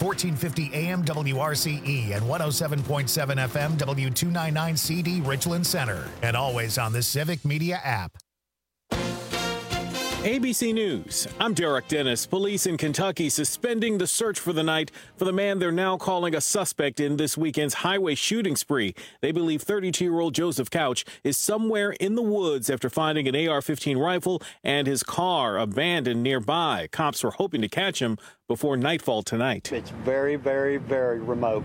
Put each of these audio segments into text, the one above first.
1450 AM WRCE and 107.7 FM W299 CD Richland Center. And always on the Civic Media app. ABC News. I'm Derek Dennis. Police in Kentucky suspending the search for the night for the man they're now calling a suspect in this weekend's highway shooting spree. They believe 32-year-old Joseph Couch is somewhere in the woods after finding an AR-15 rifle and his car abandoned nearby. Cops were hoping to catch him before nightfall tonight. It's very, very, very remote.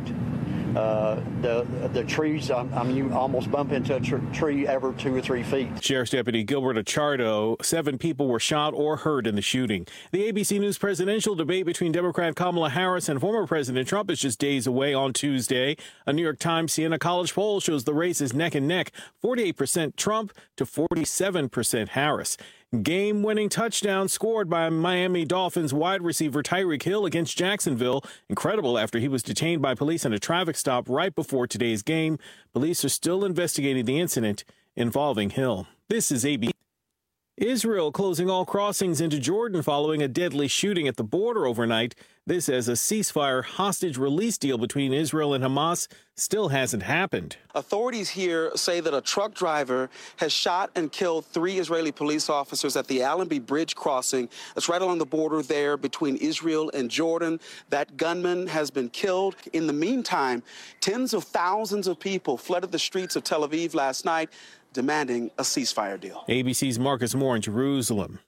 The trees, you almost bump into a tree every 2 or 3 feet. Sheriff's Deputy Gilbert Achardo, 7 people were shot or hurt in the shooting. The ABC News presidential debate between Democrat Kamala Harris and former President Trump is just days away on Tuesday. A New York Times Siena College poll shows the race is neck and neck, 48% Trump to 47% Harris. Game-winning touchdown scored by Miami Dolphins wide receiver Tyreek Hill against Jacksonville. Incredible after he was detained by police in a traffic stop right before today's game. Police are still investigating the incident involving Hill. This is ABC. Israel closing all crossings into Jordan following a deadly shooting at the border overnight. This as a ceasefire hostage release deal between Israel and Hamas still hasn't happened. Authorities here say that a truck driver has shot and killed 3 Israeli police officers at the Allenby Bridge crossing. That's right along the border there between Israel and Jordan. That gunman has been killed. In the meantime, tens of thousands of people flooded the streets of Tel Aviv last night, demanding a ceasefire deal. ABC's Marcus Moore in Jerusalem.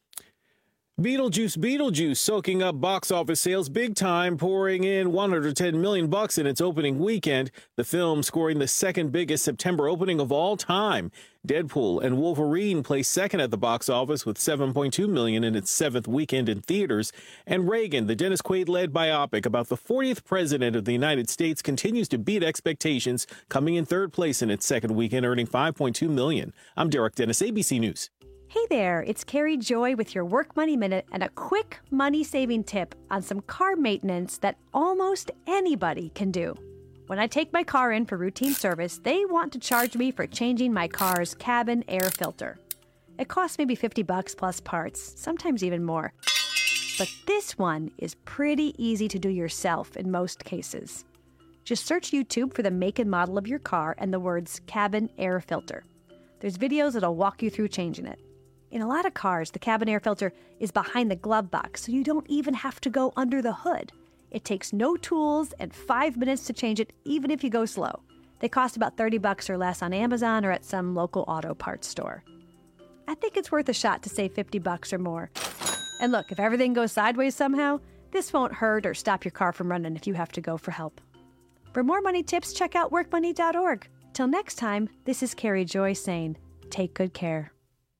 Beetlejuice soaking up box office sales big time, pouring in $110 million in its opening weekend. The film scoring the second biggest September opening of all time. Deadpool and Wolverine place second at the box office with $7.2 million in its 7th weekend in theaters. And Reagan, the Dennis Quaid-led biopic about the 40th president of the United States, continues to beat expectations, coming in 3rd place in its 2nd weekend, earning $5.2 million. I'm Derek Dennis, ABC News. Hey there, it's Carrie Joy with your Work Money Minute and a quick money-saving tip on some car maintenance that almost anybody can do. When I take my car in for routine service, they want to charge me for changing my car's cabin air filter. It costs maybe $50 plus parts, sometimes even more. But this one is pretty easy to do yourself in most cases. Just search YouTube for the make and model of your car and the words cabin air filter. There's videos that'll walk you through changing it. In a lot of cars, the cabin air filter is behind the glove box, so you don't even have to go under the hood. It takes no tools and 5 minutes to change it, even if you go slow. They cost about $30 or less on Amazon or at some local auto parts store. I think it's worth a shot to save $50 or more. And look, if everything goes sideways somehow, this won't hurt or stop your car from running if you have to go for help. For more money tips, check out workmoney.org. Till next time, this is Carrie Joy saying, take good care.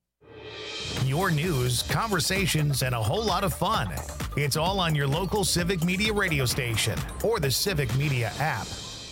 Your news, conversations, and a whole lot of fun. It's all on your local Civic Media radio station or the Civic Media app.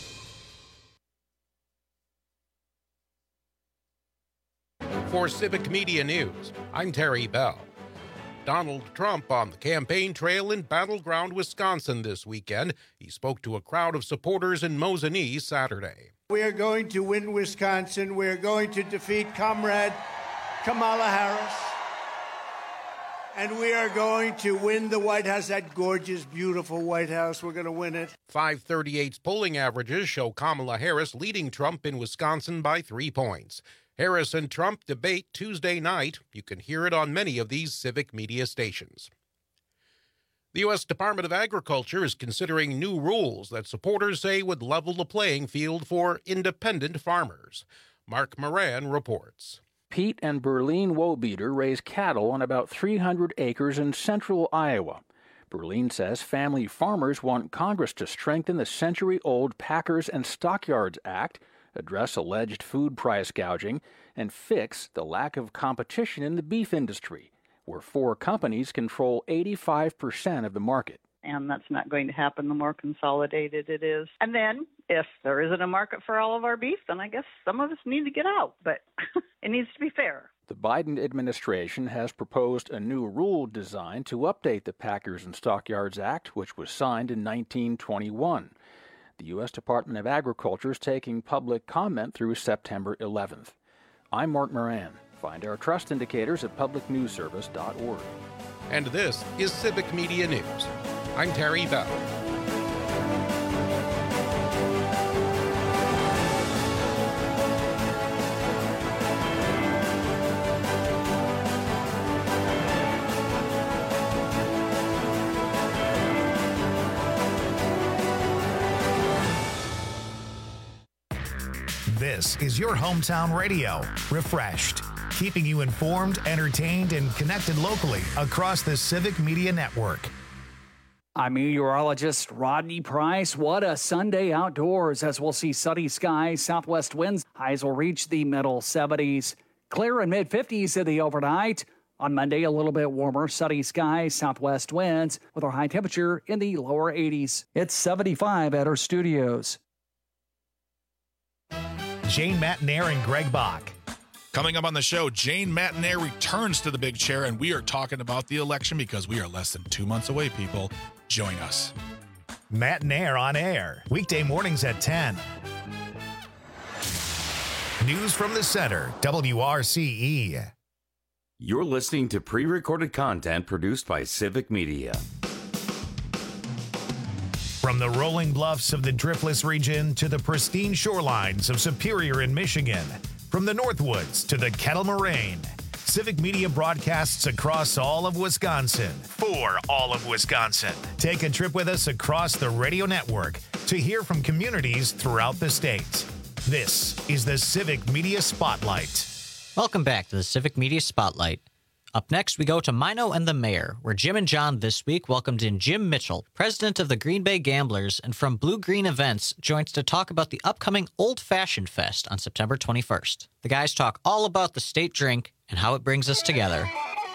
For Civic Media News, I'm Terry Bell. Donald Trump on the campaign trail in Battleground, Wisconsin this weekend. He spoke to a crowd of supporters in Mosinee Saturday. We are going to win Wisconsin. We are going to defeat Comrade Kamala Harris. And we are going to win the White House, that gorgeous, beautiful White House. We're going to win it. 538's polling averages show Kamala Harris leading Trump in Wisconsin by 3 points. Harris and Trump debate Tuesday night. You can hear it on many of these Civic Media stations. The U.S. Department of Agriculture is considering new rules that supporters say would level the playing field for independent farmers. Mark Moran reports. Pete and Berlin Wobeater raise cattle on about 300 acres in central Iowa. Berlin says family farmers want Congress to strengthen the century-old Packers and Stockyards Act, address alleged food price gouging, and fix the lack of competition in the beef industry, where 4 companies control 85% of the market. And that's not going to happen the more consolidated it is. And then, if there isn't a market for all of our beef, then I guess some of us need to get out. But it needs to be fair. The Biden administration has proposed a new rule designed to update the Packers and Stockyards Act, which was signed in 1921. The U.S. Department of Agriculture is taking public comment through September 11th. I'm Mark Moran. Find our trust indicators at publicnewsservice.org. And this is Civic Media News. I'm Terry Bell. This is your hometown radio, refreshed, keeping you informed, entertained, and connected locally across the Civic Media Network. I'm meteorologist Rodney Price. What a Sunday outdoors as we'll see sunny skies, southwest winds. Highs will reach the middle 70s. Clear and mid-50s in the overnight. On Monday, a little bit warmer, sunny skies, southwest winds, with our high temperature in the lower 80s. It's 75 at our studios. Jane Matenaer and Greg Bach. Coming up on the show, Jane Matenaer returns to the big chair, and we are talking about the election because we are less than 2 months away, people. Join us. Matenaer on air, weekday mornings at 10. News from the center, WRCE. You're listening to pre-recorded content produced by Civic Media. From the rolling bluffs of the Driftless region to the pristine shorelines of Superior in Michigan, from the Northwoods to the Kettle Moraine, Civic Media broadcasts across all of Wisconsin for all of Wisconsin. Take a trip with us across the radio network to hear from communities throughout the state. This is the Civic Media Spotlight. Welcome back to the Civic Media Spotlight. Up next, we go to Mino and the Mayor, where Jim and John this week welcomed in Jim Mitchell, president of the Green Bay Gamblers, and from Blue Green Events, joins to talk about the upcoming Old Fashioned Fest on September 21st. The guys talk all about the state drink and how it brings us together.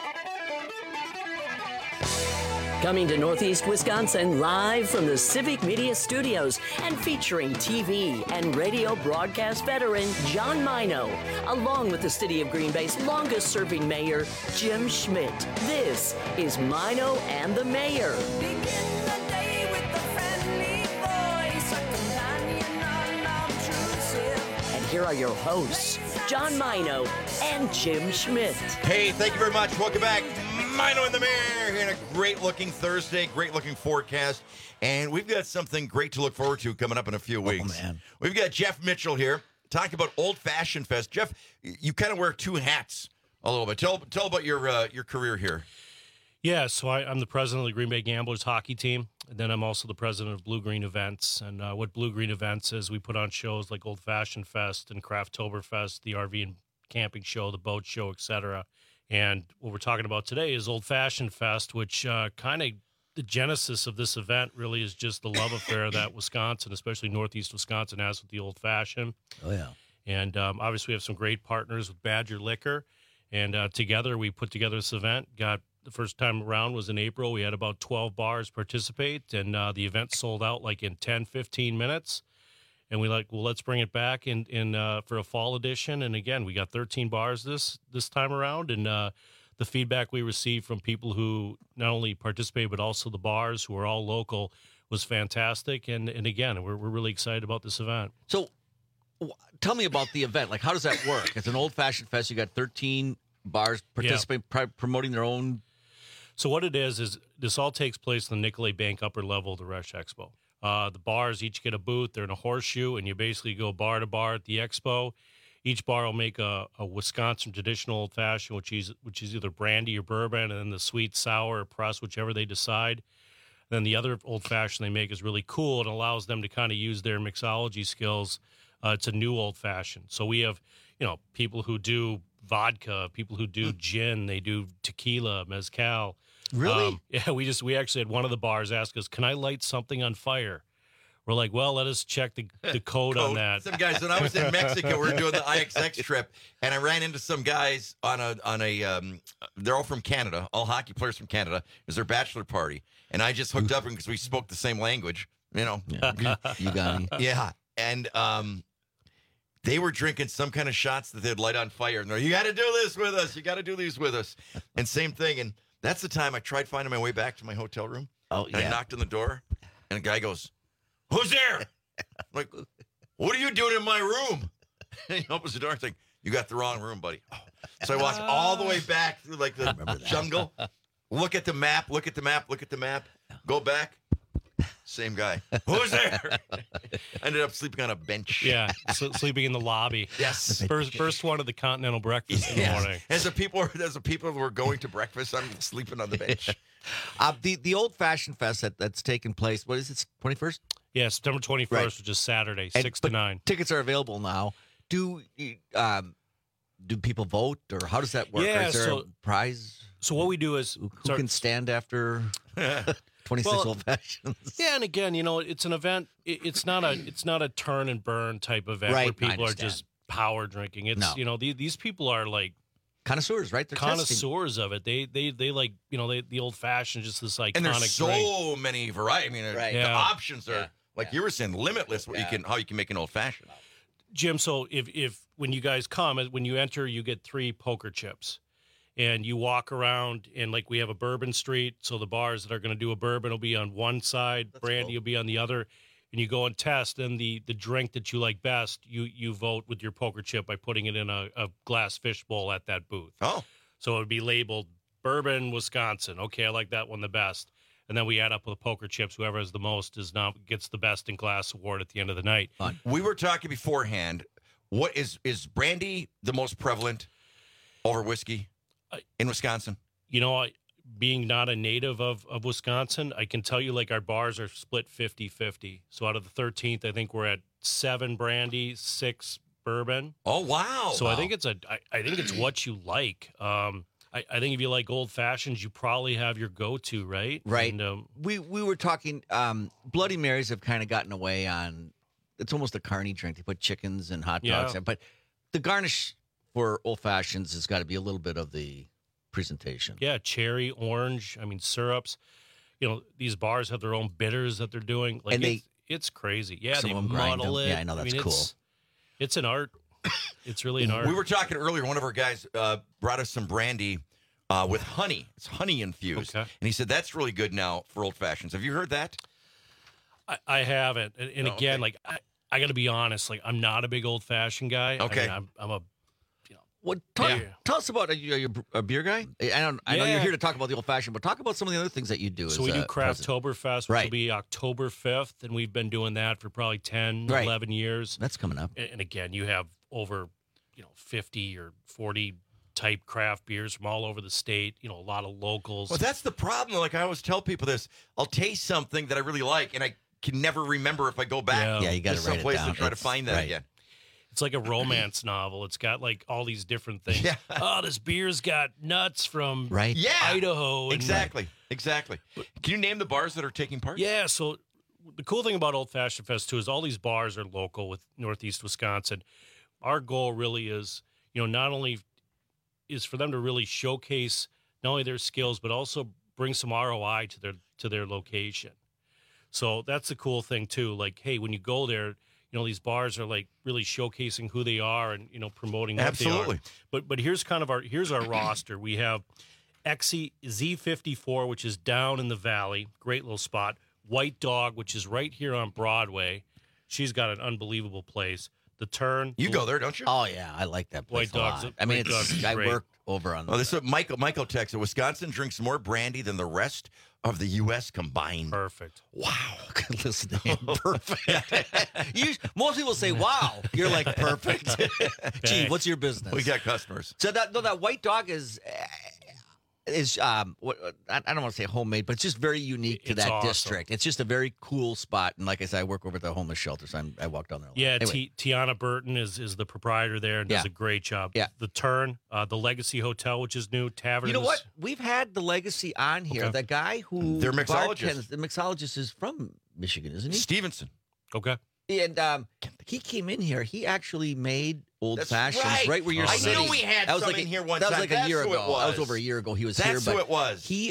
Coming to Northeast Wisconsin live from the Civic Media Studios and featuring TV and radio broadcast veteran John Mino, along with the City of Green Bay's longest-serving mayor, Jim Schmidt. This is Mino and the Mayor. And here are your hosts, John Mino and Jim Schmidt. Hey, thank you very much. Welcome back. Mino and the Mayor here on a great-looking Thursday, great-looking forecast. And we've got something great to look forward to coming up in a few weeks. Oh, man. We've got Jeff Mitchell here talking about Old Fashioned Fest. Jeff, you kind of wear two hats a little bit. Tell about your career here. Yeah, so I'm the president of the Green Bay Gamblers hockey team, and then I'm also the president of Blue Green Events. And what Blue Green Events is, we put on shows like Old Fashioned Fest and Crafttoberfest, the RV and camping show, the boat show, etc. And what we're talking about today is Old Fashioned Fest, which kind of the genesis of this event really is just the love affair that Wisconsin, especially Northeast Wisconsin, has with the Old Fashioned. Oh, yeah. And obviously we have some great partners with Badger Liquor. And together we put together this event. The first time around was in April. We had about 12 bars participate, and the event sold out like in 10, 15 minutes. And we let's bring it back in for a fall edition. And again, we got 13 bars this time around. And the feedback we received from people who not only participated, but also the bars who are all local was fantastic. And again, we're really excited about this event. So tell me about the event. Like, how does that work? It's an old-fashioned fest. You got 13 bars participating, promoting their own. So what it is this all takes place in the Nicolay Bank upper level of the Resch Expo. The bars each get a booth. They're in a horseshoe, and you basically go bar to bar at the expo. Each bar will make a Wisconsin traditional old-fashioned, which is either brandy or bourbon, and then the sweet, sour, or press, whichever they decide. Then the other old-fashioned they make is really cool. It allows them to kind of use their mixology skills. It's a new old-fashioned. So we have, people who do vodka, people who do gin, they do tequila, mezcal. Really? Yeah, we actually had one of the bars ask us, "Can I light something on fire?" We're like, "Well, let us check the code on that." Some guys, when I was in Mexico, we were doing the IXX trip, and I ran into some guys on a they're all from Canada, all hockey players from Canada. It was their bachelor party, and I just hooked up because we spoke the same language, Yeah. You got me. Yeah, and they were drinking some kind of shots that they'd light on fire, and they're, "You got to do this with us. You got to do these with us." And same thing, and that's the time I tried finding my way back to my hotel room. Oh, and I knocked on the door, and a guy goes, "Who's there?" I'm like, "What are you doing in my room?" And he opens the door and like, "You got the wrong room, buddy." Oh. So I walked all the way back through like the jungle, look at the map, go back. Same guy. "Who's there?" Ended up sleeping on a bench. Yeah, sleeping in the lobby. Yes. First one of the continental breakfast in the morning. As the people were going to breakfast, I'm sleeping on the bench. The Old Fashioned Fest that's taking place, what is it, 21st? Yeah, September 21st, Right. which is Saturday, 6 to 9. Tickets are available now. Do people vote, or how does that work? Yeah, Is there a prize? So what we do is who can stand after 26 old fashions? Yeah, and again, it's an event. It's not a turn and burn type event where Right, I people are understand. just power drinking. It's these people are like connoisseurs, right? They're connoisseurs of it. They like the old fashioned, just this iconic. And there's so drink. many varieties. I mean, the options are like you were saying, limitless. What how you can make an old fashioned. Jim, so if when you guys come, when you enter, you get 3 poker chips. And you walk around, and like we have a bourbon street, so the bars that are going to do a bourbon will be on one side, brandy will be on the other, and you go and test. And the drink that you like best, you vote with your poker chip by putting it in a glass fishbowl at that booth. Oh, so it would be labeled Bourbon, Wisconsin. Okay, I like that one the best. And then we add up with the poker chips. Whoever has the most gets the best in class award at the end of the night. We were talking beforehand. What is brandy the most prevalent over whiskey in Wisconsin? Being not a native of Wisconsin, I can tell you like our bars are split 50-50. So out of the 13th, I think we're at 7 brandy, 6 bourbon. Oh, wow. So I think it's what you like. I think if you like old fashions, you probably have your go-to, right? Right. And, we were talking, Bloody Marys have kind of gotten away on, it's almost a carny drink. They put chickens and hot dogs in. But the garnish for old fashions has got to be a little bit of the presentation. Yeah, cherry, orange, syrups. These bars have their own bitters that they're doing. Like, and it's crazy. Yeah, some they of them grind muddle them. it. Yeah, I know, that's cool. It's an art. It's really an art. We were talking earlier. One of our guys brought us some brandy with honey. It's honey infused. Okay. And he said that's really good now for old fashions. Have you heard that? I haven't. And again, like I got to be honest, like I'm not a big old fashioned guy. Okay. I'm a Well, tell us about you're a beer guy. I know you're here to talk about the old fashioned, but talk about some of the other things that you do. So we do Crafttoberfest, which will be October 5th, and we've been doing that for probably 10, 11 years. That's coming up. And again, you have over 50 or 40 type craft beers from all over the state. A lot of locals. Well, that's the problem. Like I always tell people this: I'll taste something that I really like, and I can never remember if I go back. Yeah, you got to write it someplace down. to try to find that again. It's like a romance novel. It's got like all these different things. Yeah. Oh, this beer's got nuts from Yeah. Idaho. Exactly. Can you name the bars that are taking part? Yeah. So the cool thing about Old Fashioned Fest too is all these bars are local with Northeast Wisconsin. Our goal really is, not only is for them to really showcase not only their skills but also bring some ROI to their location. So that's the cool thing too. Like, hey, when you go there, these bars are like really showcasing who they are and, promoting what they are. But here's our roster. We have Exie Z54, which is down in the valley. Great little spot. White Dog, which is right here on Broadway. She's got an unbelievable place. The Turn. You go there, don't you? Oh, yeah. I like that place White Dog's a lot. I mean, I worked over on this is Michael texted, Wisconsin drinks more brandy than the rest of the U.S. combined. Perfect. Wow. Listen to him. Perfect. Most people say, wow. You're like, perfect. Gee, what's your business? We got customers. So that White Dog is I don't want to say homemade, but it's just very unique to that district. It's just a very cool spot. And like I said, I work over at the homeless shelter, so I walk down there a lot. Yeah, anyway. Tiana Burton is the proprietor there and does a great job. Yeah. The Turn, the Legacy Hotel, which is new, Tavern. You know what? We've had the Legacy on here. Okay. The guy who Their mixologist. The mixologist is from Michigan, isn't he? Stevenson. Okay. And he came in here. He actually made old fashions right. where you're I sitting. knew we had that was some like in here one That was time. like That's a year who ago. it was. That was over a year ago. He was here. That's who it was. He,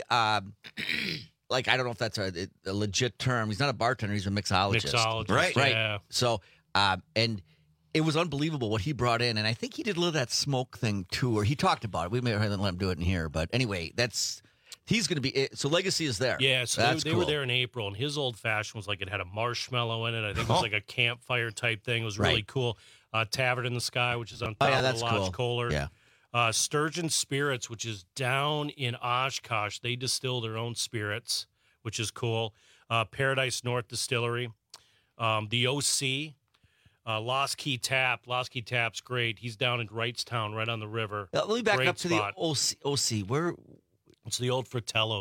like, I don't know if that's a legit term. He's not a bartender. He's a mixologist. Right. Yeah. So, and it was unbelievable what he brought in. And I think he did a little of that smoke thing, too, or he talked about it. We may have let him do it in here. But anyway, he's going to be – so Legacy is there. Yeah, so that's they were there in April, and his old fashioned was like it had a marshmallow in it. I think it was like a campfire type thing. It was really cool. Tavern in the Sky, which is on top of the Lodge Kohler. Yeah. Sturgeon Spirits, which is down in Oshkosh. They distill their own spirits, which is cool. Paradise North Distillery. The OC. Lost Key Tap. Lost Key Tap's great. He's down in Wrightstown, right on the river. Let me back Great up to spot. the OC. Where? It's the old Fratello's.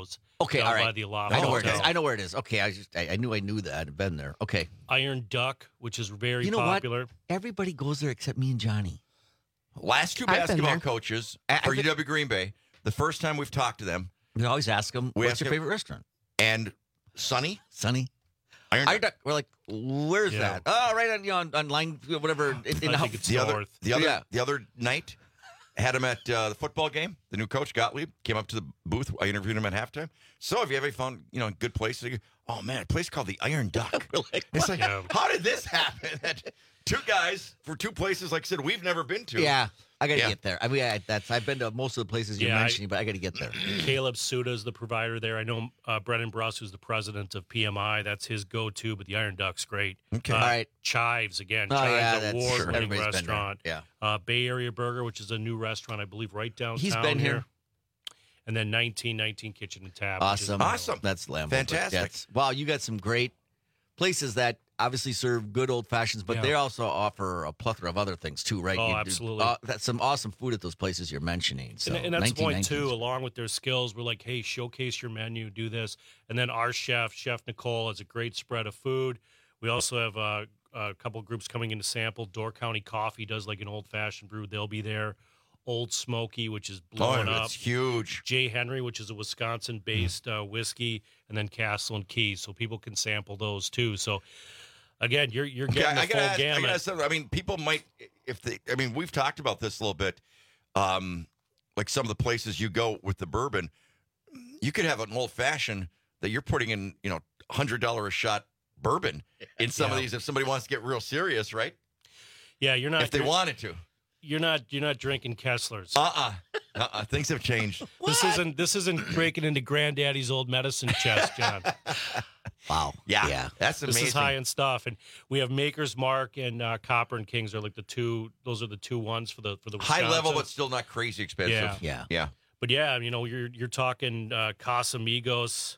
Okay, all right. By the Aloft I know where it is. Hotel. I know where it is. Okay, I knew that. I'd been there. Okay. Iron Duck, which is very You know popular. what? Everybody goes there except me and Johnny. Last two I've been basketball there. coaches for UW Green Bay, the first time we've talked to them, We always ask them, what's your favorite restaurant? And Sonny. Iron Duck. We're like, where's that? Oh, right on line, whatever. In the house. The other night, had him at the football game. The new coach, Gottlieb, came up to the booth. I interviewed him at halftime. So if you ever found, good place, oh, man, a place called the Iron Duck. It's like, how did this happen? Two guys for two places, like I said, we've never been to. Yeah, I got to get there. I mean, I've been to most of the places you're mentioning, but I got to get there. Caleb Suda is the provider there. I know Brennan Bruss, who's the president of PMI. That's his go-to, but the Iron Duck's great. Okay. All right. Chives, again. Oh, Chives, yeah, award-winning everybody's been there. restaurant. Yeah. Bay Area Burger, which is a new restaurant, I believe, right downtown. He's been here. And then 1919 Kitchen and Tap. Awesome. Awesome. That's Lambeau. Fantastic. Wow, you got some great places that obviously serve good old fashions, but they also offer a plethora of other things too, right? Oh, You do- absolutely. That's some awesome food at those places you're mentioning. So, And that's the point, 1919s. too. Along with their skills, we're like, hey, showcase your menu, do this. And then our Chef Nicole, has a great spread of food. We also have a couple groups coming in to sample. Door County Coffee does like an old-fashioned brew. They'll be there. Old Smoky, which is blowing up. It's huge. Jay Henry, which is a Wisconsin-based whiskey. And then Castle and Keys, so people can sample those, too. So, again, you're getting the full gamut. I mean, people might, we've talked about this a little bit. Like some of the places you go with the bourbon, you could have an old fashioned that you're putting in, $100 a shot bourbon in some of these. If somebody wants to get real serious, right? Yeah, you're not. If they wanted to. You're not drinking Kesslers. Things have changed. This isn't breaking into Granddaddy's old medicine chest, John. Wow. Yeah. That's amazing. This is high end stuff, and we have Maker's Mark and Copper and Kings are like the two. Those are the two ones for the high level, Wisconsin. but still not crazy expensive. Yeah. But yeah, you're talking Casamigos,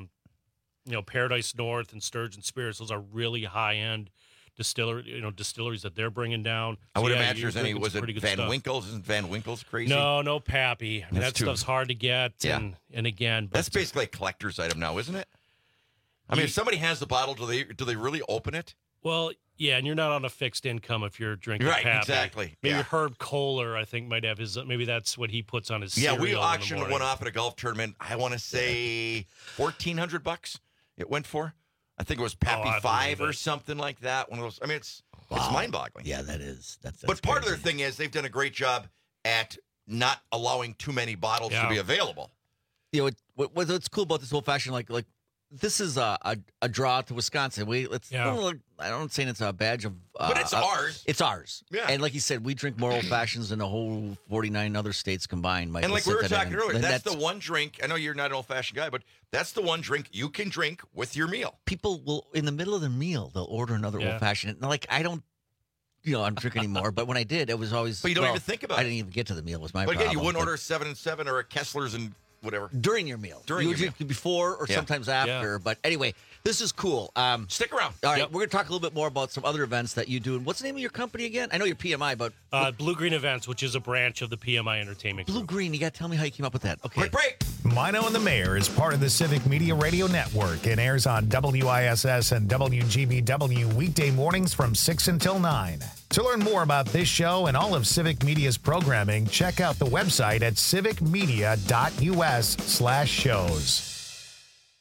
Paradise North and Sturgeon Spirits. Those are really high end distilleries that they're bringing down. I would yeah, imagine you're there's any. drinking Was some it pretty good Van stuff. Winkle's? Isn't Van Winkle's crazy? No Pappy. I mean, that stuff's hard to get. Yeah. And again, but That's basically a collector's item now, isn't it? I mean, if somebody has the bottle, do they really open it? Well, yeah, and you're not on a fixed income if you're drinking Right, Pappy. exactly. Maybe Yeah. Herb Kohler, I think, might have his. Maybe that's what he puts on his. Yeah, we cereal in the auctioned morning. one off at a golf tournament. I want to say $1,400 it went for. I think it was Pappy I 5 believe or it. something like that. One of those. I mean, it's mind-boggling. Yeah, that is. That's But part of their thing is they've done a great job at not allowing too many bottles to be available. What's cool about this old fashioned, like this is a draw to Wisconsin. I don't say it's a badge of, but it's ours. It's ours. Yeah. And like you said, we drink more old fashions than the whole 49 other states combined. And like we were talking earlier, that's the one drink. I know you're not an old-fashioned guy, but that's the one drink you can drink with your meal. People will, in the middle of the meal, they'll order another old fashioned. Like I don't, I'm drinking anymore. But when I did, it was always. But you don't even think about it. I didn't even get to the meal. Was my But again, problem. you wouldn't order a 7 and 7 or a Kessler's and whatever during your meal. During you your would drink before or sometimes after. Yeah. But anyway, this is cool. Stick around. All right, we're going to talk a little bit more about some other events that you do. And what's the name of your company again? I know you're PMI, but Blue Green Events, which is a branch of the PMI Entertainment Group. Blue Green. You got to tell me how you came up with that. Okay. Quick break. Mino and the Mayor is part of the Civic Media Radio Network and airs on WISS and WGBW weekday mornings from 6 until 9. To learn more about this show and all of Civic Media's programming, check out the website at civicmedia.us/shows.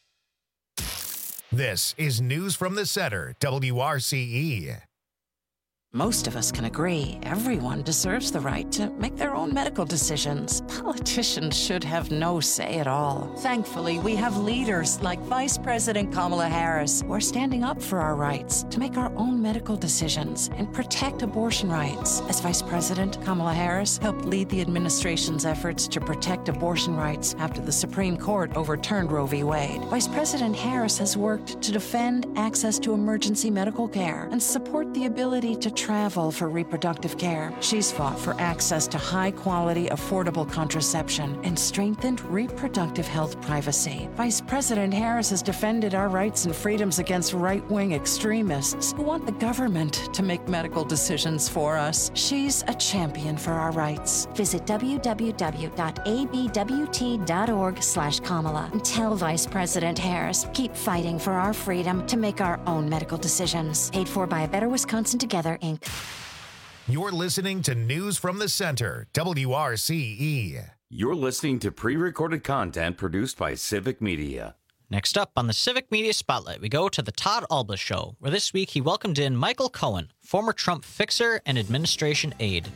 This is News from the Center, WRCE. Most of us can agree everyone deserves the right to make their own medical decisions. Politicians should have no say at all. Thankfully, we have leaders like Vice President Kamala Harris who are standing up for our rights to make our own medical decisions and protect abortion rights. As Vice President, Kamala Harris helped lead the administration's efforts to protect abortion rights after the Supreme Court overturned Roe v. Wade. Vice President Harris has worked to defend access to emergency medical care and support the ability to travel for reproductive care. She's fought for access to high-quality, affordable contraception and strengthened reproductive health privacy. Vice President Harris has defended our rights and freedoms against right-wing extremists who want the government to make medical decisions for us. She's a champion for our rights. Visit www.abwt.org/Kamala and tell Vice President Harris, keep fighting for our freedom to make our own medical decisions. Paid for by A Better Wisconsin Together, Inc. You're listening to News from the Center, WRCE. You're listening to pre-recorded content produced by Civic Media. Next up on the Civic Media Spotlight, we go to the Todd Alba Show, where this week he welcomed in Michael Cohen, former Trump fixer and administration aide.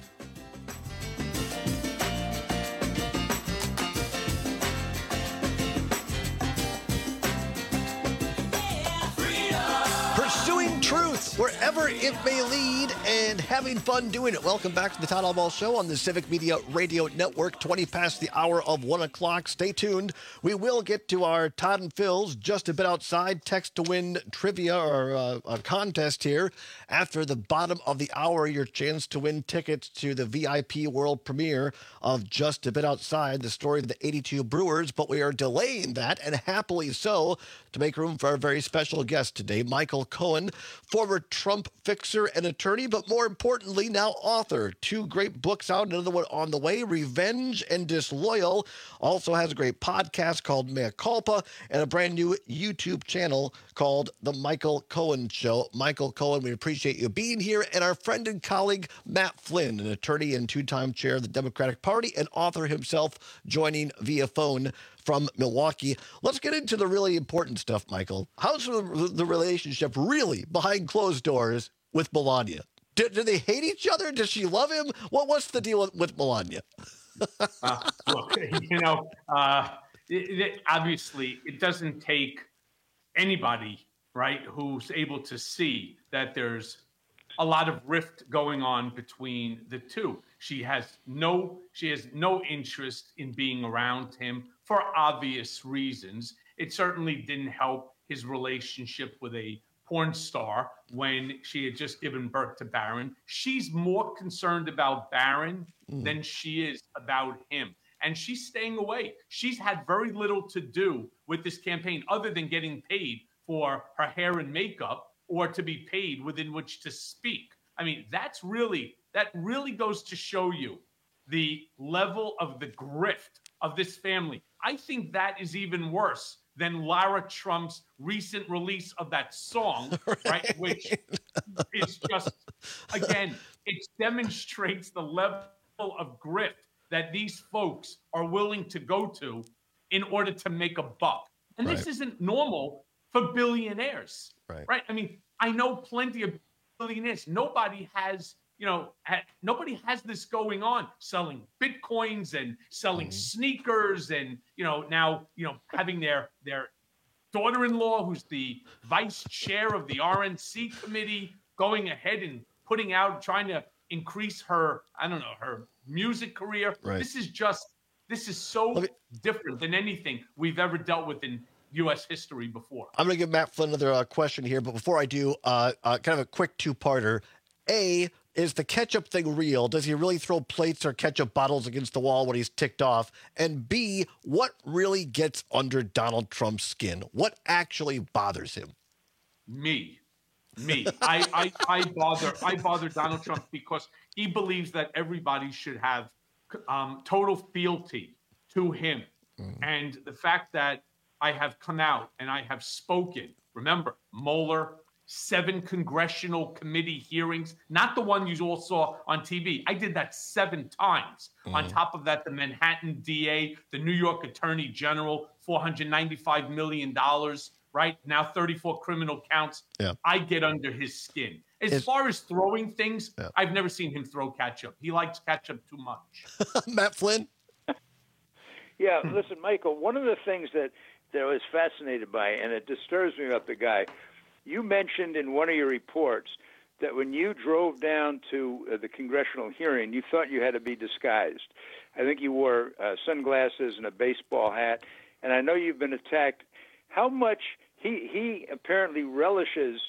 Pursuing truth wherever it may lead and having fun doing it. Welcome back to the Todd Alba Show on the Civic Media Radio Network, 20 past the hour of 1 o'clock. Stay tuned. We will get to our Todd and Phil's just a bit outside text to win trivia or a contest here. After the bottom of the hour, your chance to win tickets to the VIP world premiere of Just a Bit Outside, the story of the 82 Brewers. But we are delaying that, and happily so, to make room for our very special guest today, Michael Cohen, former Trump fixer and attorney, but more importantly, now author. 2 great books out, another one on the way, Revenge and Disloyal. Also has a great podcast called Mea Culpa and a brand new YouTube channel called The Michael Cohen Show. Michael Cohen, we appreciate you being here. And our friend and colleague, Matt Flynn, an attorney and 2-time chair of the Democratic Party and author himself, joining via phone from Milwaukee. Let's get into the really important stuff, Michael. How's the relationship really behind closed doors with Melania? Do they hate each other? Does she love him? What's the deal with Melania? Look, obviously, it doesn't take anybody, right, who's able to see that there's a lot of rift going on between the two. She has no interest in being around him for obvious reasons. It certainly didn't help his relationship with a porn star when she had just given birth to Barron. She's more concerned about Barron than she is about him. And she's staying away. She's had very little to do with this campaign other than getting paid for her hair and makeup or to be paid within which to speak. I mean, that really goes to show you the level of the grift of this family. I think that is even worse than Lara Trump's recent release of that song, right? Which is just, again, it demonstrates the level of grift that these folks are willing to go to in order to make a buck. And this isn't normal for billionaires, right? I mean, I know plenty of billionaires. Nobody has this going on, selling Bitcoins and selling sneakers and, now, having their daughter-in-law, who's the vice chair of the RNC committee, going ahead and putting out, trying to increase her, her music career. Right. This is so different than anything we've ever dealt with in U.S. history before. I'm going to give Matt Flynn another question here, but before I do, kind of a quick 2-parter. A, is the ketchup thing real? Does he really throw plates or ketchup bottles against the wall when he's ticked off? And B, what really gets under Donald Trump's skin? What actually bothers him? Me. I bother Donald Trump because he believes that everybody should have total fealty to him. And the fact that I have come out and I have spoken, remember, Mueller, 7 congressional committee hearings, not the one you all saw on TV. I did that 7 times. On top of that, the Manhattan DA, the New York Attorney General, $495 million, right? Now 34 criminal counts. Yeah. I get under his skin. As far as throwing things, I've never seen him throw ketchup. He likes ketchup too much. Matt Flynn? Yeah, listen, Michael, one of the things that I was fascinated by, and it disturbs me about the guy, you mentioned in one of your reports that when you drove down to the congressional hearing, you thought you had to be disguised. I think you wore sunglasses and a baseball hat, and I know you've been attacked. How much he apparently relishes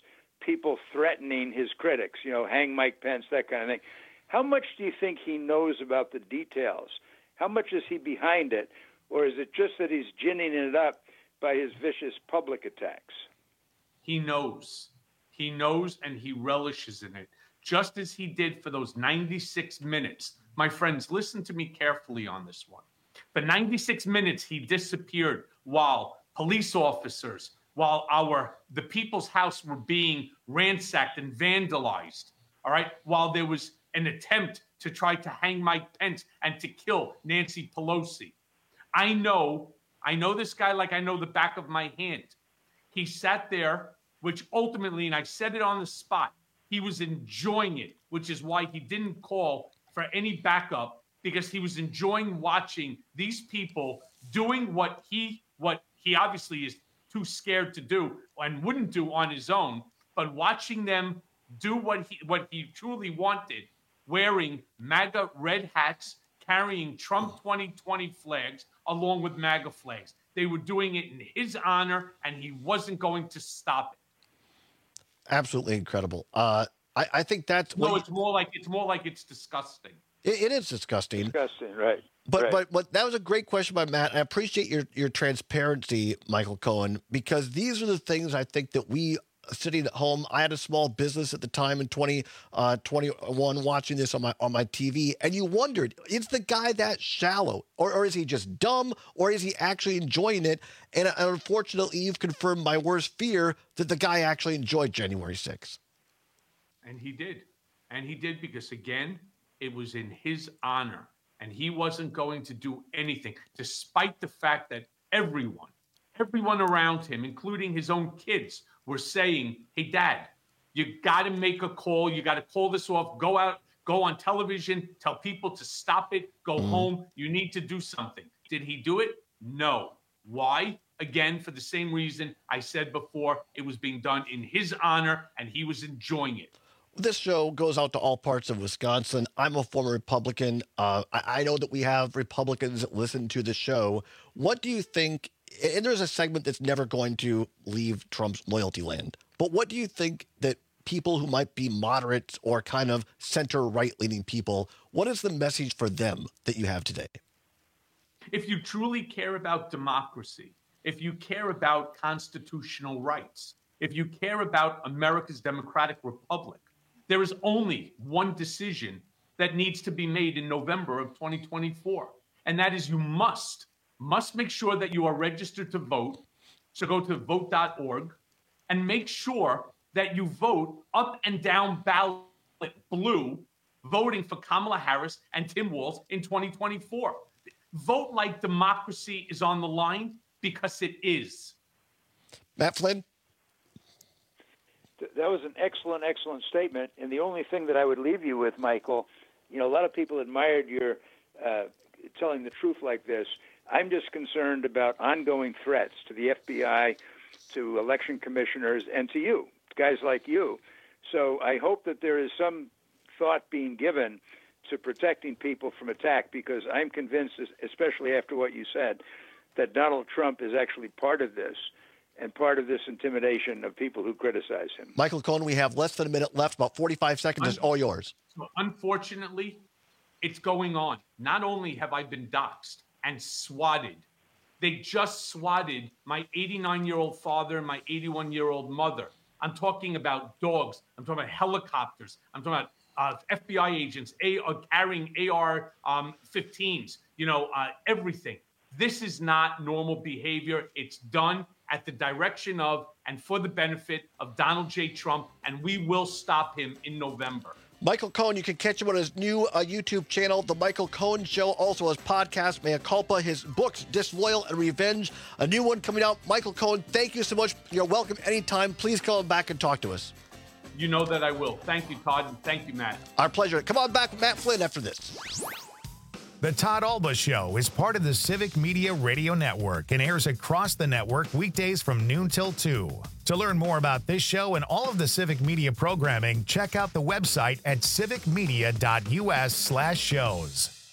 people threatening his critics, hang Mike Pence, that kind of thing. How much do you think he knows about the details? How much is he behind it? Or is it just that he's ginning it up by his vicious public attacks? He knows. He knows, and he relishes in it, just as he did for those 96 minutes. My friends, listen to me carefully on this one. For 96 minutes, he disappeared while police officers, while the people's house were being ransacked and vandalized, all right, while there was an attempt to try to hang Mike Pence and to kill Nancy Pelosi. I know this guy like I know the back of my hand. He sat there, which ultimately, and I said it on the spot, he was enjoying it, which is why he didn't call for any backup, because he was enjoying watching these people doing what he obviously is too scared to do and wouldn't do on his own, but watching them do what he truly wanted, wearing MAGA red hats, carrying Trump 2020 flags along with MAGA flags. They were doing it in his honor, and he wasn't going to stop it. Absolutely incredible. I think that's it's more like it's disgusting. It is disgusting. Disgusting, right? But that was a great question by Matt. I appreciate your transparency, Michael Cohen, because these are the things I think that we sitting at home. I had a small business at the time in 2021 watching this on my TV, and you wondered, is the guy that shallow, or is he just dumb, or is he actually enjoying it? And unfortunately, you've confirmed my worst fear that the guy actually enjoyed January 6th. And he did. And he did because, again, it was in his honor. And he wasn't going to do anything, despite the fact that everyone around him, including his own kids, were saying, hey, Dad, you got to make a call. You got to call this off. Go out, go on television, tell people to stop it, go home. You need to do something. Did he do it? No. Why? Again, for the same reason I said before, it was being done in his honor, and he was enjoying it. This show goes out to all parts of Wisconsin. I'm a former Republican. I know that we have Republicans that listen to the show. What do you think? And there's a segment that's never going to leave Trump's loyalty land. But what do you think that people who might be moderates or kind of center right-leaning people, what is the message for them that you have today? If you truly care about democracy, if you care about constitutional rights, if you care about America's democratic republic, there is only one decision that needs to be made in November of 2024. And that is you must make sure that you are registered to vote. So go to vote.org and make sure that you vote up and down ballot blue, voting for Kamala Harris and Tim Walz in 2024. Vote like democracy is on the line, because it is. Matt Flynn? That was an excellent, excellent statement. And the only thing that I would leave you with, Michael, a lot of people admired your telling the truth like this. I'm just concerned about ongoing threats to the FBI, to election commissioners, and to you, guys like you. So I hope that there is some thought being given to protecting people from attack, because I'm convinced, especially after what you said, that Donald Trump is actually part of this, and part of this intimidation of people who criticize him. Michael Cohen, we have less than a minute left, about 45 seconds. It's all yours. So unfortunately, it's going on. Not only have I been doxxed and swatted, they just swatted my 89-year-old father and my 81-year-old mother. I'm talking about dogs. I'm talking about helicopters. I'm talking about FBI agents carrying AR-15s, everything. This is not normal behavior. It's done at the direction of and for the benefit of Donald J. Trump, and we will stop him in November. Michael Cohen, you can catch him on his new YouTube channel, The Michael Cohen Show, also his podcast, Mea Culpa, his books, Disloyal and Revenge, a new one coming out. Michael Cohen, thank you so much. You're welcome anytime. Please come back and talk to us. You know that I will. Thank you, Todd, and thank you, Matt. Our pleasure. Come on back with Matt Flynn after this. The Todd Alba Show is part of the Civic Media Radio Network and airs across the network weekdays from noon till 2. To learn more about this show and all of the Civic Media programming, check out the website at civicmedia.us/shows.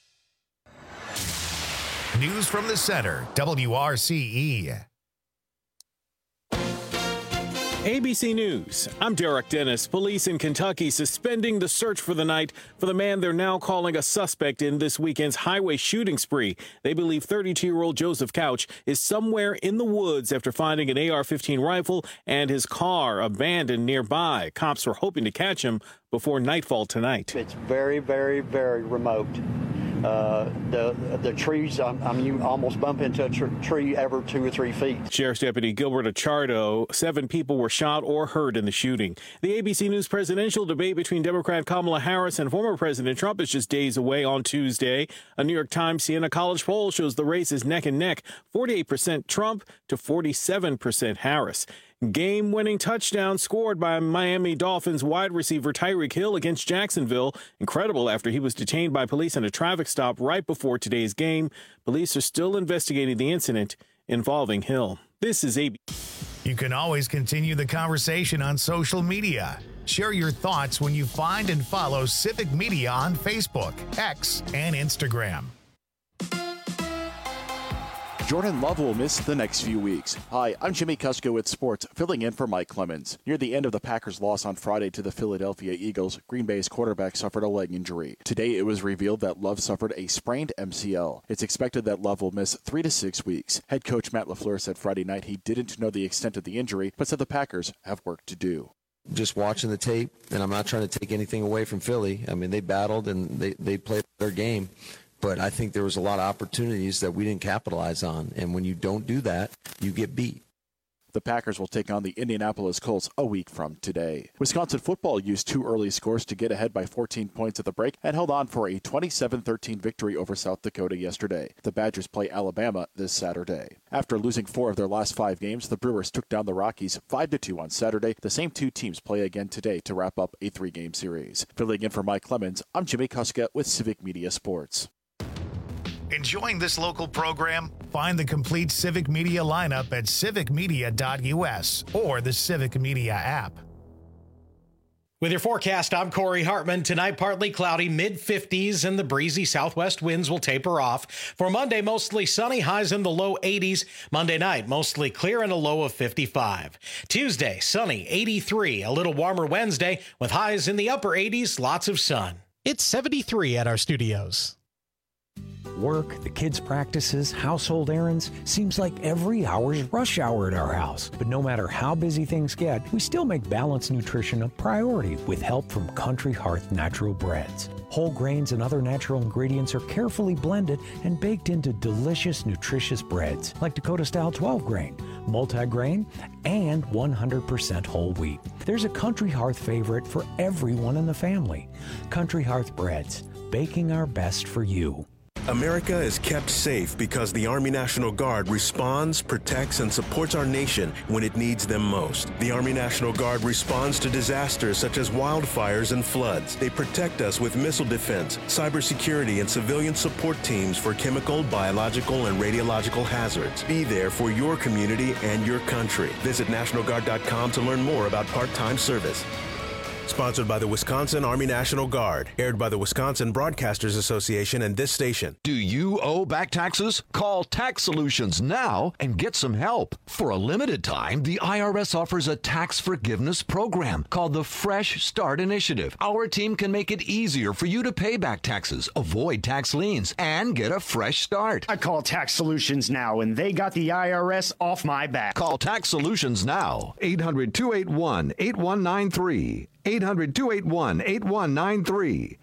News from the Center, WRCE. ABC News, I'm Derek Dennis. Police in Kentucky suspending the search for the night for the man they're now calling a suspect in this weekend's highway shooting spree. They believe 32-year-old Joseph Couch is somewhere in the woods after finding an AR-15 rifle and his car abandoned nearby. Cops were hoping to catch him before nightfall tonight. It's very, very, very remote. The trees, you almost bump into a tree every 2 or 3 feet. Sheriff's Deputy Gilbert Achardo, 7 people were shot or hurt in the shooting. The ABC News presidential debate between Democrat Kamala Harris and former President Trump is just days away on Tuesday. A New York Times Siena College poll shows the race is neck and neck, 48% Trump to 47% Harris. Game-winning touchdown scored by Miami Dolphins wide receiver Tyreek Hill against Jacksonville. Incredible after he was detained by police in a traffic stop right before today's game. Police are still investigating the incident involving Hill. This is ABC. You can always continue the conversation on social media. Share your thoughts when you find and follow Civic Media on Facebook, X, and Instagram. Jordan Love will miss the next few weeks. Hi, I'm Jimmy Kusko with Sports, filling in for Mike Clemens. Near the end of the Packers' loss on Friday to the Philadelphia Eagles, Green Bay's quarterback suffered a leg injury. Today, it was revealed that Love suffered a sprained MCL. It's expected that Love will miss 3 to 6 weeks. Head coach Matt LaFleur said Friday night he didn't know the extent of the injury, but said the Packers have work to do. Just watching the tape, and I'm not trying to take anything away from Philly. I mean, they battled and they played their game. But I think there was a lot of opportunities that we didn't capitalize on. And when you don't do that, you get beat. The Packers will take on the Indianapolis Colts a week from today. Wisconsin football used 2 early scores to get ahead by 14 points at the break and held on for a 27-13 victory over South Dakota yesterday. The Badgers play Alabama this Saturday. After losing 4 of their last 5 games, the Brewers took down the Rockies 5-2 on Saturday. The same 2 teams play again today to wrap up a 3-game series. Filling in for Mike Clemens, I'm Jimmy Kuska with Civic Media Sports. Enjoying this local program? Find the complete Civic Media lineup at civicmedia.us or the Civic Media app. With your forecast, I'm Corey Hartman. Tonight, partly cloudy, mid-50s, and the breezy southwest winds will taper off. For Monday, mostly sunny, highs in the low 80s. Monday night, mostly clear and a low of 55. Tuesday, sunny, 83. A little warmer Wednesday with highs in the upper 80s, lots of sun. It's 73 at our studios. Work, the kids' practices, household errands. Seems like every hour's rush hour at our house. But no matter how busy things get, we still make balanced nutrition a priority with help from Country Hearth Natural Breads. Whole grains and other natural ingredients are carefully blended and baked into delicious, nutritious breads like Dakota-style 12-grain, multi-grain, and 100% whole wheat. There's a Country Hearth favorite for everyone in the family. Country Hearth Breads, baking our best for you. America is kept safe because the Army National Guard responds, protects, and supports our nation when it needs them most. The Army National Guard responds to disasters such as wildfires and floods. They protect us with missile defense, cybersecurity, and civilian support teams for chemical, biological, and radiological hazards. Be there for your community and your country. Visit NationalGuard.com to learn more about part-time service. Sponsored by the Wisconsin Army National Guard. Aired by the Wisconsin Broadcasters Association and this station. Do you owe back taxes? Call Tax Solutions now and get some help. For a limited time, the IRS offers a tax forgiveness program called the Fresh Start Initiative. Our team can make it easier for you to pay back taxes, avoid tax liens, and get a fresh start. I call Tax Solutions now, and they got the IRS off my back. Call Tax Solutions now. 800-281-8193. 800-281-8193.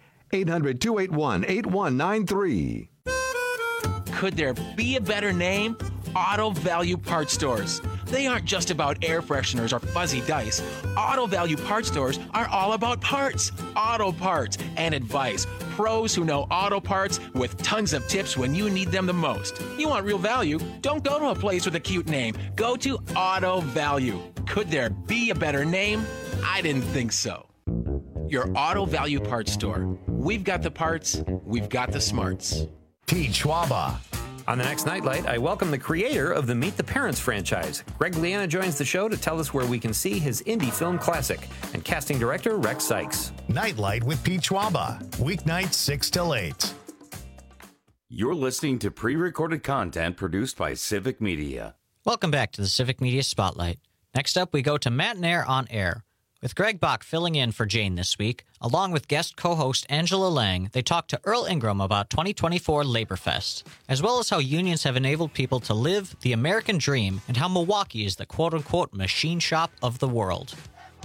800-281-8193. Could there be a better name? Auto Value Parts Stores. They aren't just about air fresheners or fuzzy dice. Auto Value Parts Stores are all about parts, auto parts, and advice. Pros who know auto parts with tons of tips when you need them the most. You want real value? Don't go to a place with a cute name. Go to Auto Value. Could there be a better name? I didn't think so. Your Auto Value Parts Store. We've got the parts, we've got the smarts. Pete Schwaba. On the next Nightlight, I welcome the creator of the Meet the Parents franchise. Greg Liana joins the show to tell us where we can see his indie film classic, and casting director Rex Sykes. Nightlight with Pete Schwaba. Weeknights 6 till 8. You're listening to pre-recorded content produced by Civic Media. Welcome back to the Civic Media Spotlight. Next up, we go to Matt Nair on Air. With Greg Bach filling in for Jane this week, along with guest co-host Angela Lang, they talked to Earl Ingram about 2024 Labor Fest, as well as how unions have enabled people to live the American dream and how Milwaukee is the quote-unquote machine shop of the world.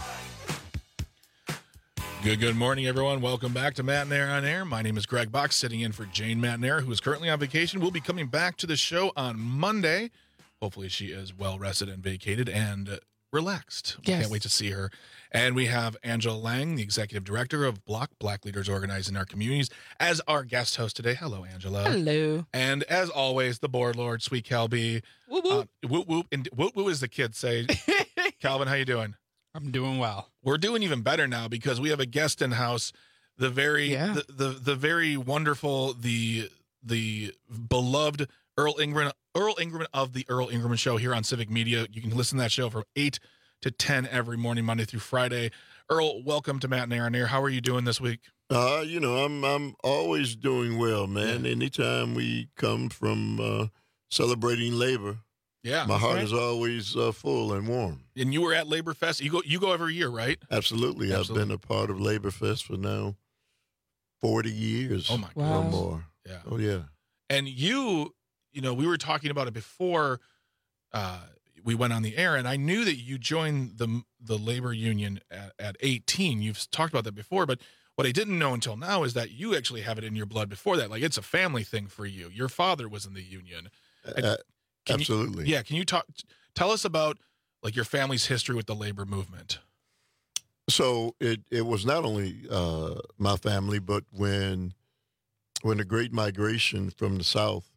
Good morning, everyone. Welcome back to Matt Nair on Air. My name is Greg Bach, sitting in for Jane Matt Nair, who is currently on vacation. We'll be coming back to the show on Monday. Hopefully she is well-rested and vacated and relaxed. Yes. Can't wait to see her. And we have Angela Lang, the executive director of Block, Black Leaders Organized in Our Communities, as our guest host today. Hello, Angela. Hello. And as always, the board lord, Sweet Calby. Whoop, whoop. Whoop, whoop. And whoop, whoop, as the kids say. Calvin, how you doing? I'm doing well. We're doing even better now because we have a guest in house, the very wonderful, the beloved Earl Ingram of the Earl Ingram Show here on Civic Media. You can listen to that show from 8 to 10 every morning, Monday through Friday. Earl, welcome to Matt Nair on Air. How are you doing this week? I'm always doing well, man. Yeah. Anytime we come from celebrating labor, my heart is always full and warm. And you were at Labor Fest. You go every year, right? Absolutely. I've been a part of Labor Fest for now 40 years. Oh my God, or more. Yeah. Oh yeah. And we were talking about it before we went on the air, and I knew that you joined the labor union at 18. You've talked about that before, but what I didn't know until now is that you actually have it in your blood before that. Like, it's a family thing for you. Your father was in the union. Absolutely. Can you tell us about like your family's history with the labor movement? So it was not only my family, but when the Great Migration from the South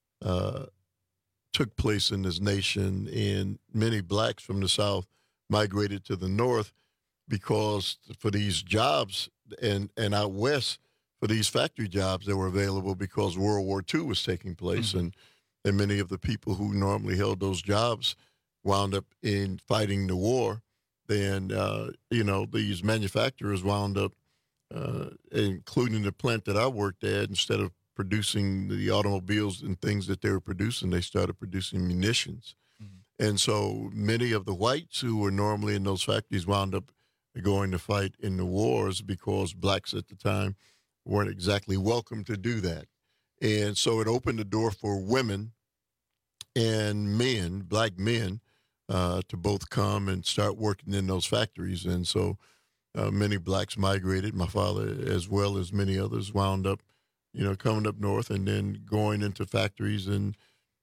took place in this nation, and many blacks from the South migrated to the North because for these jobs and out West for these factory jobs that were available because World War II was taking place. Mm-hmm. And many of the people who normally held those jobs wound up in fighting the war. Then, these manufacturers wound up, including the plant that I worked at, instead of producing the automobiles and things that they were producing, they started producing munitions. Mm-hmm. And so many of the whites who were normally in those factories wound up going to fight in the wars because blacks at the time weren't exactly welcome to do that. And so it opened the door for women and men, black men, to both come and start working in those factories. And so many blacks migrated. My father, as well as many others, wound up, coming up north and then going into factories and,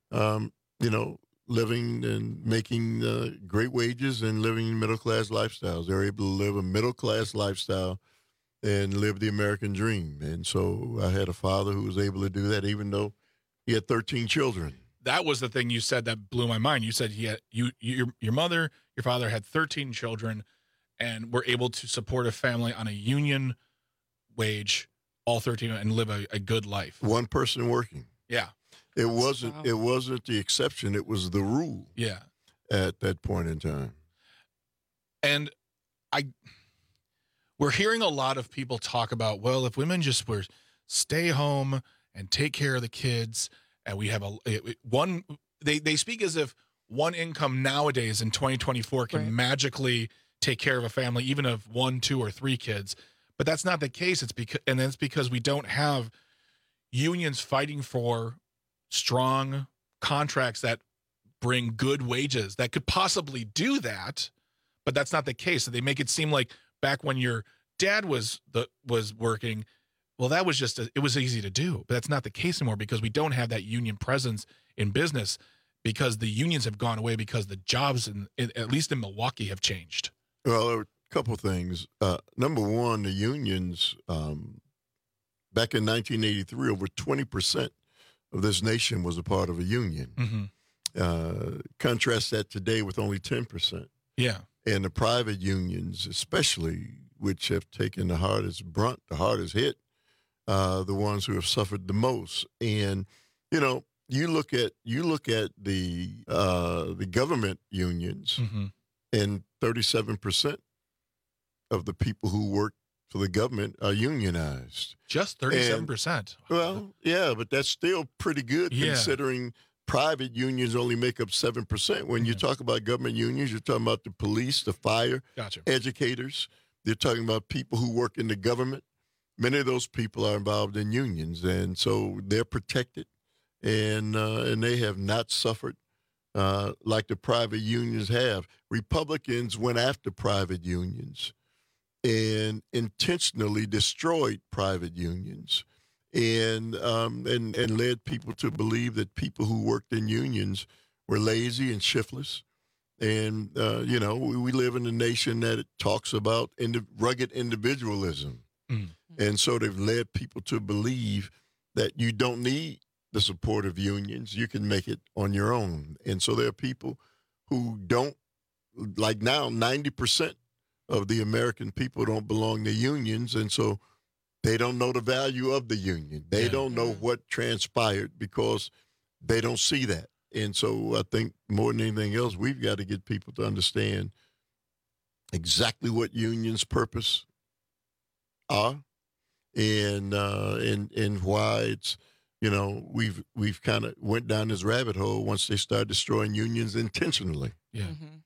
living and making great wages and living middle-class lifestyles. They're able to live a middle-class lifestyle and live the American dream. And so I had a father who was able to do that, even though he had 13 children. That was the thing you said that blew my mind. You said he had your mother, your father had 13 children and were able to support a family on a union wage, all 13, and live a good life. One person working. Yeah. It wasn't the exception, it was the rule. Yeah. At that point in time. And we're hearing a lot of people talk about, well, if women just were stay home and take care of the kids, and we have they speak as if one income nowadays in 2024 can magically take care of a family, even of 1, 2, or 3 kids. But that's not the case. It's because we don't have unions fighting for strong contracts that bring good wages that could possibly do that. But that's not the case. So they make it seem like back when your dad was working, well, that was it was easy to do. But that's not the case anymore because we don't have that union presence in business because the unions have gone away because the jobs, at least in Milwaukee, have changed. Well, there were a couple of things. Number one, the unions, back in 1983, over 20% of this nation was a part of a union. Mm-hmm. Contrast that today with only 10%. Yeah. And the private unions, especially, which have taken the hardest brunt, the hardest hit, the ones who have suffered the most. And, you look at the government unions, mm-hmm. and 37% of the people who work for the government are unionized. Just 37%. Well, yeah, but that's still pretty good considering private unions only make up 7%. When you talk about government unions, you're talking about the police, the fire, educators. They're talking about people who work in the government. Many of those people are involved in unions, and so they're protected, and they have not suffered like the private unions have. Republicans went after private unions and intentionally destroyed private unions, and led people to believe that people who worked in unions were lazy and shiftless. And we live in a nation that talks about rugged individualism. And so they've led people to believe that you don't need the support of unions. You can make it on your own. And so there are people who don't, like now, 90% of the American people don't belong to unions. And so they don't know the value of the union. They don't know what transpired because they don't see that. And so I think more than anything else, we've got to get people to understand exactly what unions' purpose are, and why it's, we've kind of went down this rabbit hole once they start destroying unions intentionally. Yeah.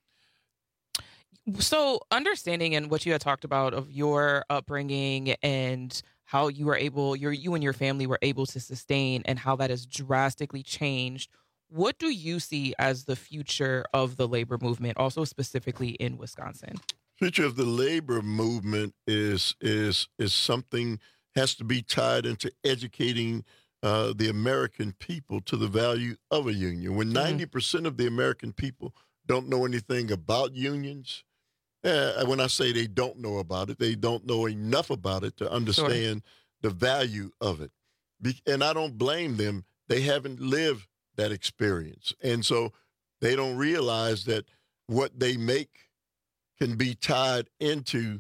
So understanding and what you had talked about of your upbringing and how you were able, you and your family were able to sustain, and how that has drastically changed. What do you see as the future of the labor movement, also specifically in Wisconsin? Future of the labor movement is something has to be tied into educating the American people to the value of a union. When 90% of the American people don't know anything about unions, when I say they don't know about it, they don't know enough about it to understand the value of it. And I don't blame them. They haven't lived that experience. And so they don't realize that what they make can be tied into,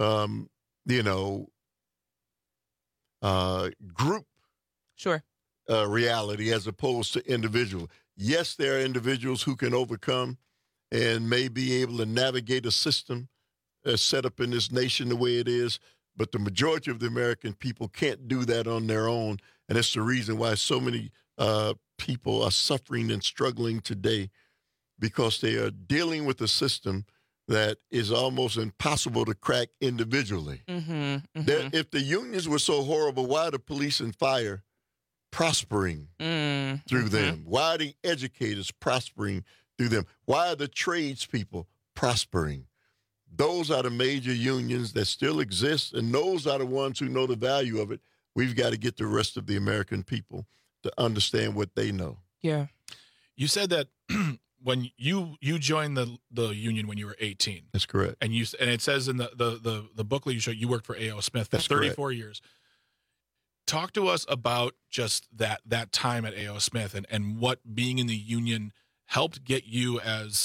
group reality as opposed to individual. Yes, there are individuals who can overcome and may be able to navigate a system set up in this nation the way it is, but the majority of the American people can't do that on their own, and that's the reason why so many people are suffering and struggling today, because they are dealing with a system that is almost impossible to crack individually. If the unions were so horrible, why are the police and fire prospering through them? Why are the educators prospering through them? Why are the tradespeople prospering? Those are the major unions that still exist, and those are the ones who know the value of it. We've got to get the rest of the American people to understand what they know. Yeah. You said that when you joined the union when you were 18. That's correct. And it says in the booklet you showed you worked for A.O. Smith for 34 years. Talk to us about just that time at A.O. Smith and what being in the union helped get you as,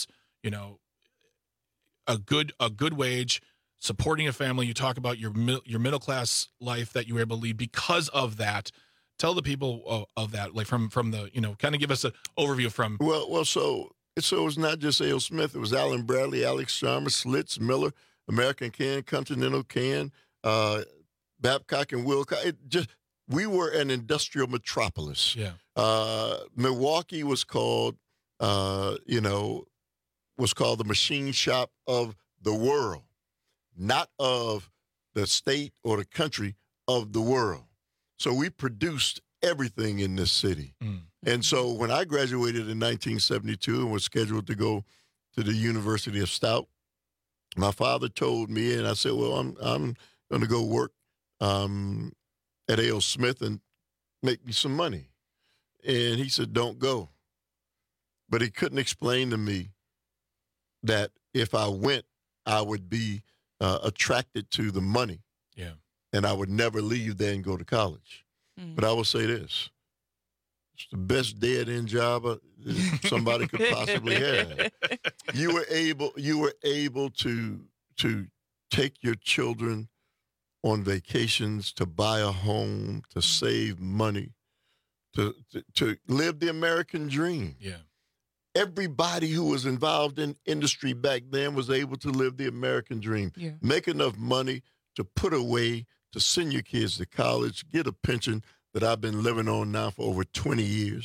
a good wage, supporting a family. You talk about your middle class life that you were able to lead because of that. Tell the people of that, like from the, kind of give us an overview from. Well, so it was not just A.O. Smith. It was Allen Bradley, Alex Chalmers, Slits, Miller, American Can, Continental Can, Babcock and Wilcox. We were an industrial metropolis. Yeah. Milwaukee was called, the machine shop of the world, not of the state or the country, of the world. So we produced everything in this city. And so when I graduated in 1972 and was scheduled to go to the University of Stout, my father told me, and I said, well, I'm going to go work at A.O. Smith and make me some money. And he said, don't go. But he couldn't explain to me that if I went, I would be attracted to the money. Yeah. And I would never leave there and go to college. But I will say this. It's the best dead-end job somebody could possibly have. You were able to take your children on vacations, to buy a home, to save money, to live the American dream. Yeah. Everybody who was involved in industry back then was able to live the American dream. Yeah. Make enough money to put away, to send your kids to college, get a pension that I've been living on now for over 20 years.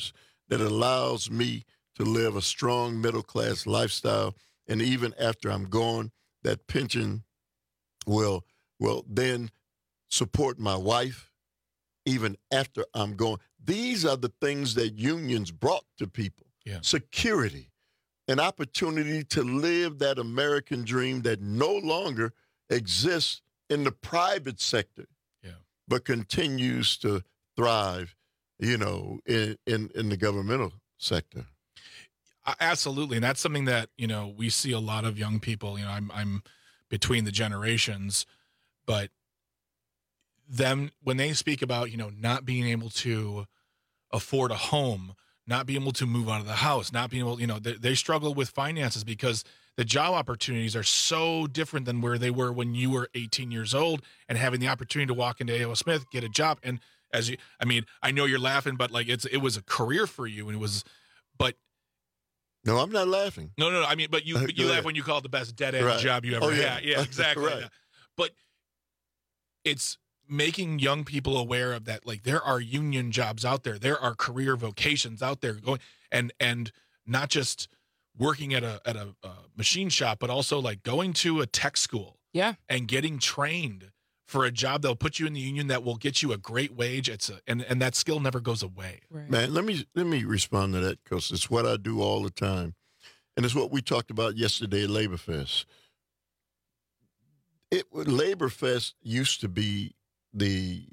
that allows me to live a strong middle-class lifestyle. And even after I'm gone, that pension will then support my wife even after I'm gone. These are the things that unions brought to people. Yeah. Security, an opportunity to live that American dream that no longer exists in the private sector, but continues to thrive, in the governmental sector. Absolutely. And that's something that, we see a lot of young people, I'm between the generations, but them, when they speak about, not being able to afford a home, not being able to move out of the house, not being able, they struggle with finances because the job opportunities are so different than where they were when you were 18 years old and having the opportunity to walk into A.O. Smith, get a job. And I know you're laughing, but it was a career for you, and but no, I'm not laughing. No. But you laugh when you call it the best dead end job you ever had. Yeah, exactly. Right. But it's making young people aware of that. Like, there are union jobs out there. There are career vocations out there going, and not just working at a machine shop, but also like going to a tech school. Yeah. And getting trained for a job that'll put you in the union that will get you a great wage. And that skill never goes away. Right. Man, let me respond to that, because it's what I do all the time. And it's what we talked about yesterday at Labor Fest. Labor Fest used to be the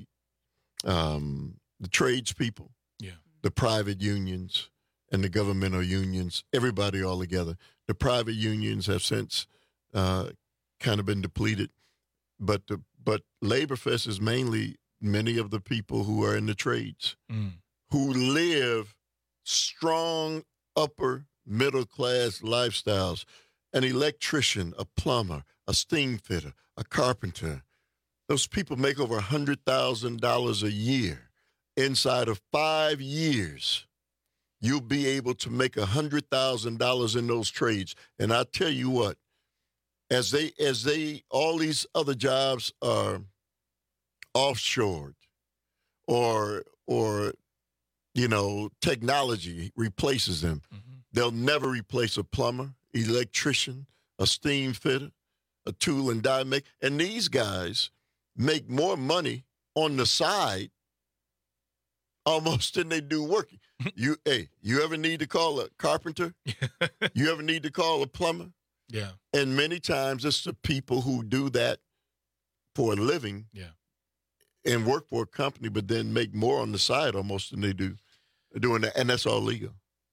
tradespeople, the private unions, and the governmental unions, everybody all together. The private unions have since kind of been depleted, but Labor Fest is mainly many of the people who are in the trades, who live strong upper middle class lifestyles. An electrician, a plumber, a steam fitter, a carpenter. Those people make over $100,000 a year. Inside of 5 years, you'll be able to make $100,000 in those trades. And I tell you what, as all these other jobs are offshored, or technology replaces them, they'll never replace a plumber, electrician, a steam fitter, a tool and die maker. And these guys make more money on the side almost than they do working. You ever need to call a carpenter? You ever need to call a plumber? Yeah. And many times it's the people who do that for a living and work for a company, but then make more on the side almost than they do doing that. And that's all legal.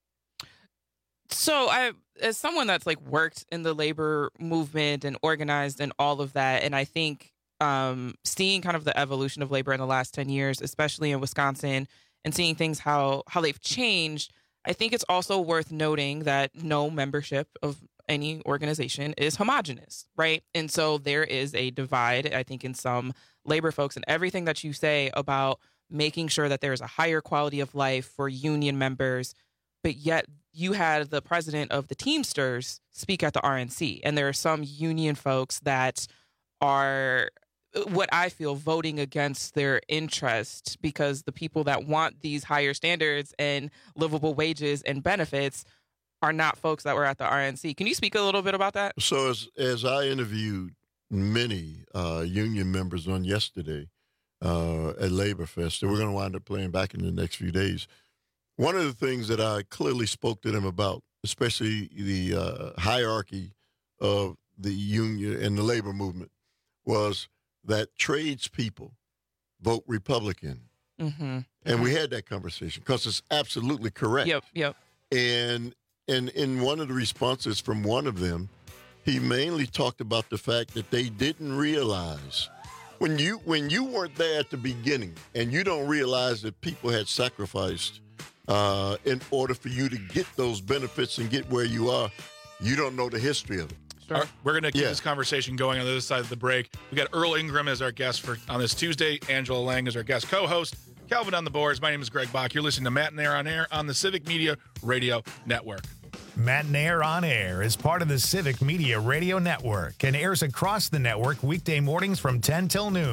So as someone that's like worked in the labor movement and organized and all of that, and I think seeing kind of the evolution of labor in the last 10 years, especially in Wisconsin, and seeing things how they've changed, I think it's also worth noting that no membership of any organization is homogenous, right? And so there is a divide, I think, in some labor folks, and everything that you say about making sure that there's a higher quality of life for union members, but yet you had the president of the Teamsters speak at the RNC, and there are some union folks that are, what I feel, voting against their interest, because the people that want these higher standards and livable wages and benefits are not folks that were at the RNC. Can you speak a little bit about that? So as I interviewed many union members on yesterday at Labor Fest, that we're going to wind up playing back in the next few days, one of the things that I clearly spoke to them about, especially the hierarchy of the union and the labor movement, was that tradespeople vote Republican. Mm-hmm. And we had that conversation because it's absolutely correct. Yep. And in one of the responses from one of them, he mainly talked about the fact that they didn't realize when you weren't there at the beginning, and you don't realize that people had sacrificed in order for you to get those benefits and get where you are, you don't know the history of it. Sure. We're going to keep this conversation going on the other side of the break. We got Earl Ingram as our guest on this Tuesday. Angela Lang is our guest co-host. Calvin on the boards. My name is Greg Bach. You're listening to Matt and Air on Air on the Civic Media Radio Network. Matt and Air on Air is part of the Civic Media Radio Network and airs across the network weekday mornings from 10 till noon.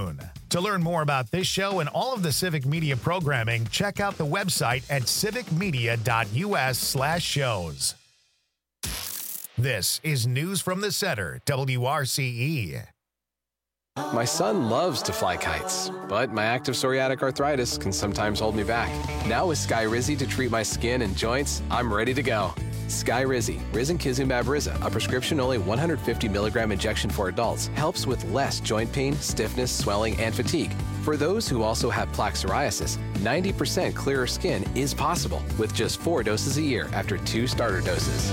To learn more about this show and all of the Civic Media programming, check out the website at civicmedia.us/shows. This is News from the Center, WRCE. My son loves to fly kites, but my active psoriatic arthritis can sometimes hold me back. Now with Skyrizi to treat my skin and joints, I'm ready to go. Skyrizi, risankizumab Riza, a prescription-only 150 milligram injection for adults, helps with less joint pain, stiffness, swelling, and fatigue. For those who also have plaque psoriasis, 90% clearer skin is possible with just 4 doses a year after 2 starter doses.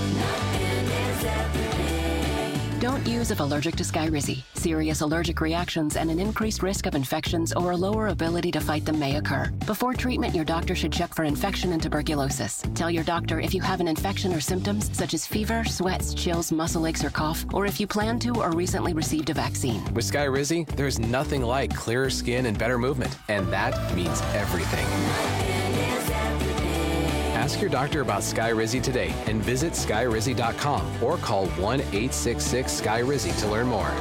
Don't use if allergic to Skyrizi. Serious allergic reactions and an increased risk of infections or a lower ability to fight them may occur. Before treatment, your doctor should check for infection and tuberculosis. Tell your doctor if you have an infection or symptoms such as fever, sweats, chills, muscle aches, or cough, or if you plan to or recently received a vaccine. With Skyrizi, there's nothing like clearer skin and better movement, and that means everything. Ask your doctor about Skyrizi today and visit skyrizi.com or call 1-866-SKYRIZI to learn more.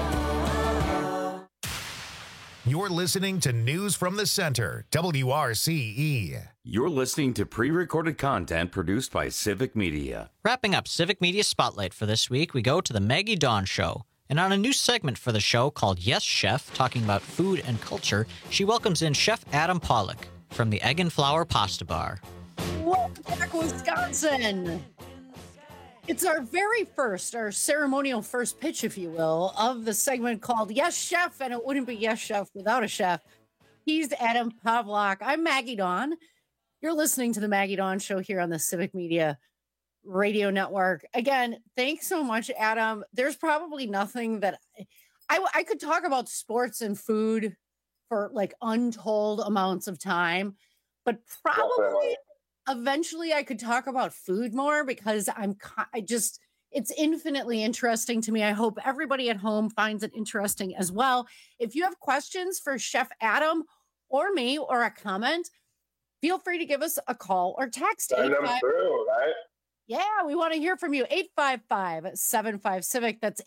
You're listening to News from the Center, WRCE. You're listening to pre-recorded content produced by Civic Media. Wrapping up Civic Media Spotlight for this week, we go to the Maggie Dawn Show. And on a new segment for the show called Yes Chef, talking about food and culture, she welcomes in Chef Adam Pollock from the Egg and Flour Pasta Bar. Welcome back, Wisconsin. It's our very first, our ceremonial first pitch, if you will, of the segment called Yes Chef, and it wouldn't be Yes Chef without a chef. He's Adam Pavlak. I'm Maggie Dawn. You're listening to the Maggie Dawn Show here on the Civic Media Radio Network. Again, thanks so much, Adam. There's probably nothing that I could talk about sports and food for like untold amounts of time, but probably eventually I could talk about food more because it's infinitely interesting to me. I hope everybody at home finds it interesting as well. If you have questions for Chef Adam or me or a comment, feel free to give us a call or text. Send them through, right? Yeah, we want to hear from you. 855-75-CIVIC. That's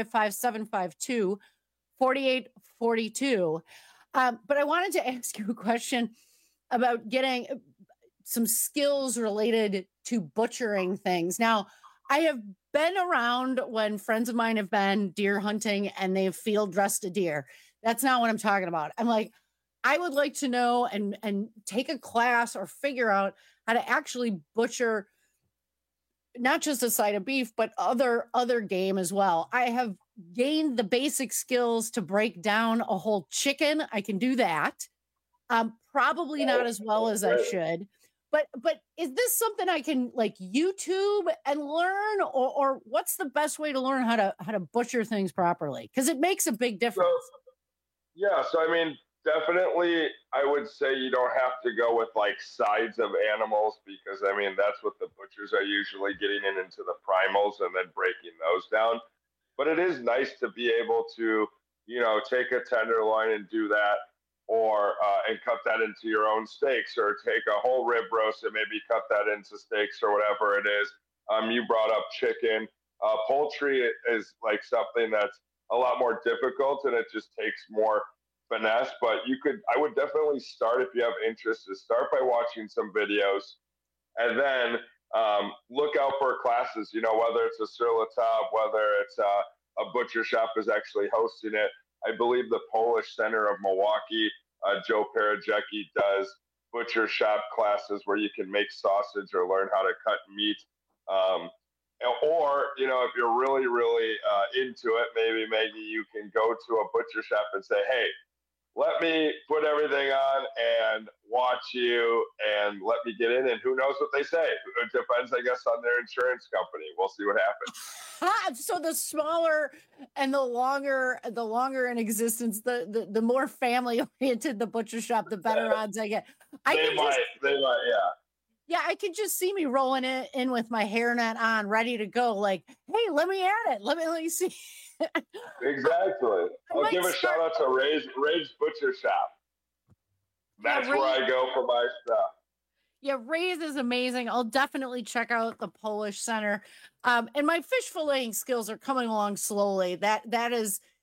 855-752-4842. But I wanted to ask you a question about getting some skills related to butchering things. Now, I have been around when friends of mine have been deer hunting and they've field dressed a deer. That's not what I'm talking about. I'm like, I would like to know and take a class or figure out how to actually butcher not just a side of beef, but other game as well. I have gained the basic skills to break down a whole chicken. I can do that. Probably not as well as I should. But is this something I can like YouTube and learn, or what's the best way to learn how to butcher things properly? Because it makes a big difference. So I mean, definitely, I would say you don't have to go with like sides of animals because I mean that's what the butchers are usually getting into the primals and then breaking those down. But it is nice to be able to, take a tenderloin and do that. Or and cut that into your own steaks, or take a whole rib roast and maybe cut that into steaks or whatever it is. You brought up chicken. Poultry is like something that's a lot more difficult and it just takes more finesse. But I would definitely start, if you have interest, to start by watching some videos and then look out for classes, whether it's a sur la table, whether it's a butcher shop is actually hosting it. I believe the Polish Center of Milwaukee, Joe Parajecki, does butcher shop classes where you can make sausage or learn how to cut meat. Or, if you're really, really into it, maybe you can go to a butcher shop and say, hey, let me put everything on and watch you and let me get in. And who knows what they say? It depends, I guess, on their insurance company. We'll see what happens. So the smaller and the longer in existence, the more family oriented the butcher shop, the better odds I get. They might, yeah. Yeah, I can just see me rolling it in with my hairnet on, ready to go. Like, hey, let me at it. Let me see. Exactly. I'll give a shout out to Ray's Butcher Shop. That's where I go for my stuff. Yeah, Ray's is amazing. I'll definitely check out the Polish Center. And my fish filleting skills are coming along slowly. That is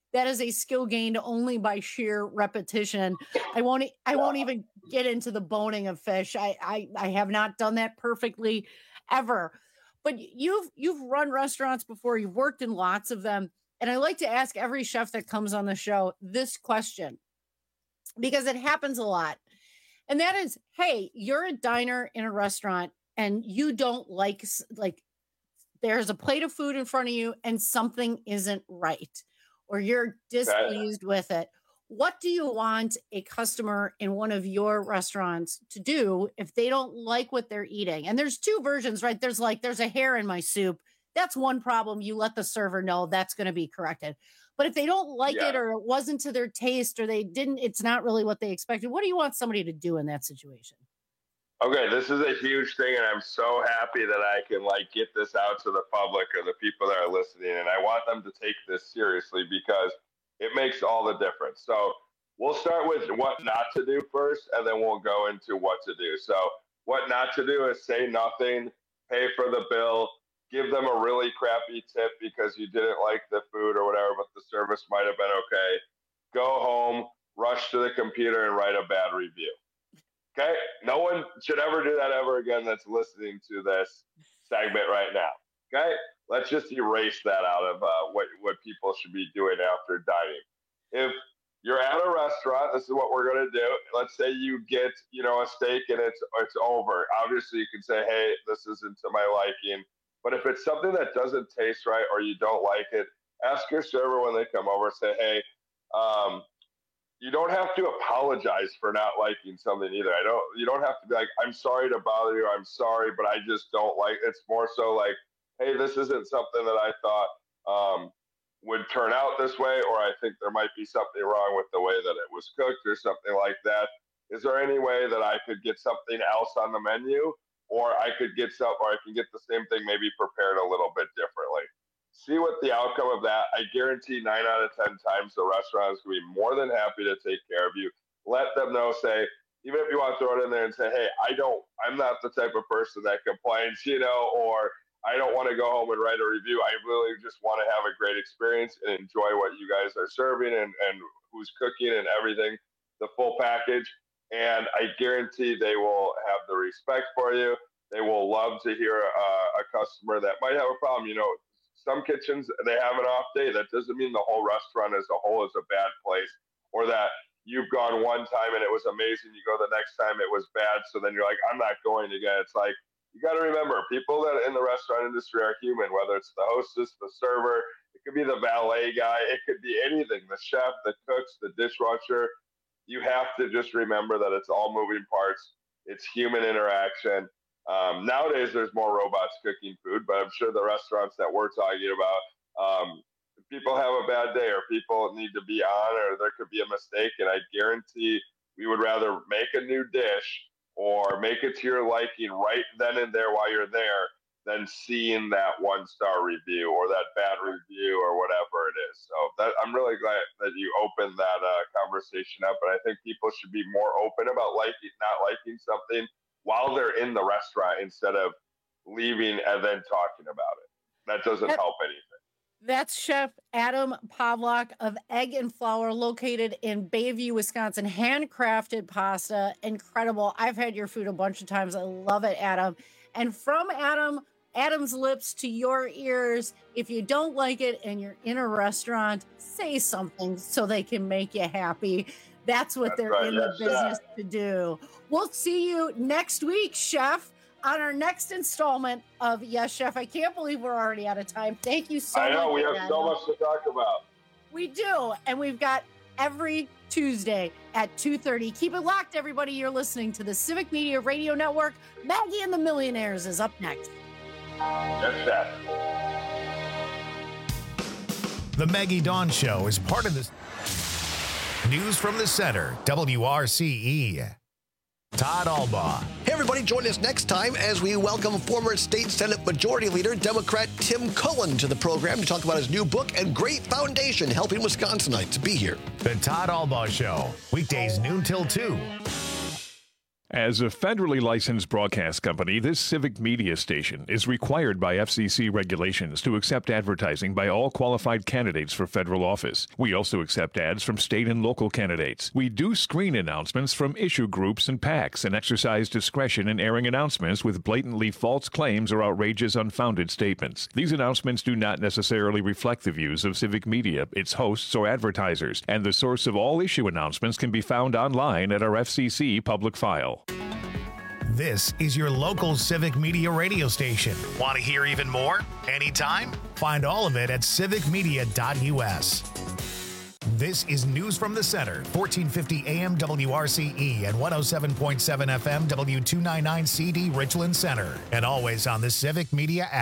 That is a skill gained only by sheer repetition. I won't even get into the boning of fish. I have not done that perfectly ever. But you've run restaurants before. You've worked in lots of them. And I like to ask every chef that comes on the show this question, because it happens a lot. And that is, hey, you're a diner in a restaurant and you don't like there's a plate of food in front of you and something isn't right, or you're displeased with it. What do you want a customer in one of your restaurants to do if they don't like what they're eating? And there's two versions, right? There's a hair in my soup. That's one problem. You let the server know that's going to be corrected. But if they don't like it, or it wasn't to their taste, or it's not really what they expected, what do you want somebody to do in that situation? Okay, this is a huge thing, and I'm so happy that I can get this out to the public or the people that are listening, and I want them to take this seriously because it makes all the difference. So we'll start with what not to do first, and then we'll go into what to do. So what not to do is say nothing, pay for the bill, give them a really crappy tip because you didn't like the food or whatever, but the service might have been okay. Go home, rush to the computer, and write a bad review. Okay? No one should ever do that ever again that's listening to this segment right now. Okay? Let's just erase that out of what people should be doing after dining. If you're at a restaurant, this is what we're going to do. Let's say you get, a steak and it's over. Obviously, you can say, hey, this isn't to my liking. But if it's something that doesn't taste right or you don't like it, ask your server when they come over, say, hey, you don't have to apologize for not liking something either. You don't have to be like, I'm sorry to bother you. I'm sorry, but I just don't like it. It's more so like, hey, this isn't something that I thought would turn out this way, or I think there might be something wrong with the way that it was cooked or something like that. Is there any way that I could get something else on the menu? Or I can get the same thing, maybe prepared a little bit differently. See what the outcome of that. I guarantee 9 out of 10 times the restaurant is going to be more than happy to take care of you. Let them know, say, even if you want to throw it in there and say, hey, I'm not the type of person that complains, or I don't want to go home and write a review. I really just want to have a great experience and enjoy what you guys are serving and who's cooking and everything, the full package. And I guarantee they will have the respect for you. They will love to hear a customer that might have a problem. Some kitchens, they have an off day. That doesn't mean the whole restaurant as a whole is a bad place, or that you've gone one time and it was amazing. You go the next time, it was bad. So then you're like, I'm not going again. It's like, you got to remember, people that in the restaurant industry are human, whether it's the hostess, the server, it could be the valet guy, it could be anything, the chef, the cooks, the dishwasher. You have to just remember that it's all moving parts. It's human interaction. Nowadays, there's more robots cooking food, but I'm sure the restaurants that we're talking about, people have a bad day or people need to be on, or there could be a mistake. And I guarantee we would rather make a new dish or make it to your liking right then and there while you're there than seeing that 1-star review or that bad review or whatever it is. So I'm really glad that you opened that conversation up. But I think people should be more open about not liking something while they're in the restaurant instead of leaving and then talking about it. That doesn't help anything. That's Chef Adam Pawlak of Egg and Flour, located in Bayview, Wisconsin. Handcrafted pasta. Incredible. I've had your food a bunch of times. I love it, Adam. And from Adam's lips to your ears, if you don't like it and you're in a restaurant, say something so they can make you happy. That's what they're in the business to do. We'll see you next week, Chef, on our next installment of Yes, Chef. I can't believe we're already out of time. Thank you so much. I know, we have so much to talk about. We do, and we've got every Tuesday at 2:30. Keep it locked, everybody. You're listening to the Civic Media Radio Network. Maggie and the Millionaires is up next. Yes, Chef. The Maggie Dawn Show is part of this News from the Center, WRCE. Todd Albaugh. Hey, everybody, join us next time as we welcome former State Senate Majority Leader, Democrat Tim Cullen, to the program to talk about his new book and great foundation helping Wisconsinites. Be here. The Todd Albaugh Show, weekdays noon till 2. As a federally licensed broadcast company, this civic media station is required by FCC regulations to accept advertising by all qualified candidates for federal office. We also accept ads from state and local candidates. We do screen announcements from issue groups and PACs and exercise discretion in airing announcements with blatantly false claims or outrageous unfounded statements. These announcements do not necessarily reflect the views of civic media, its hosts, or advertisers, and the source of all issue announcements can be found online at our FCC public file. This is your local civic media radio station. Want to hear even more? Anytime? Find all of it at civicmedia.us. This is News from the Center, 1450 AM WRCE and 107.7 FM W299 CD Richland Center, and always on the Civic Media app.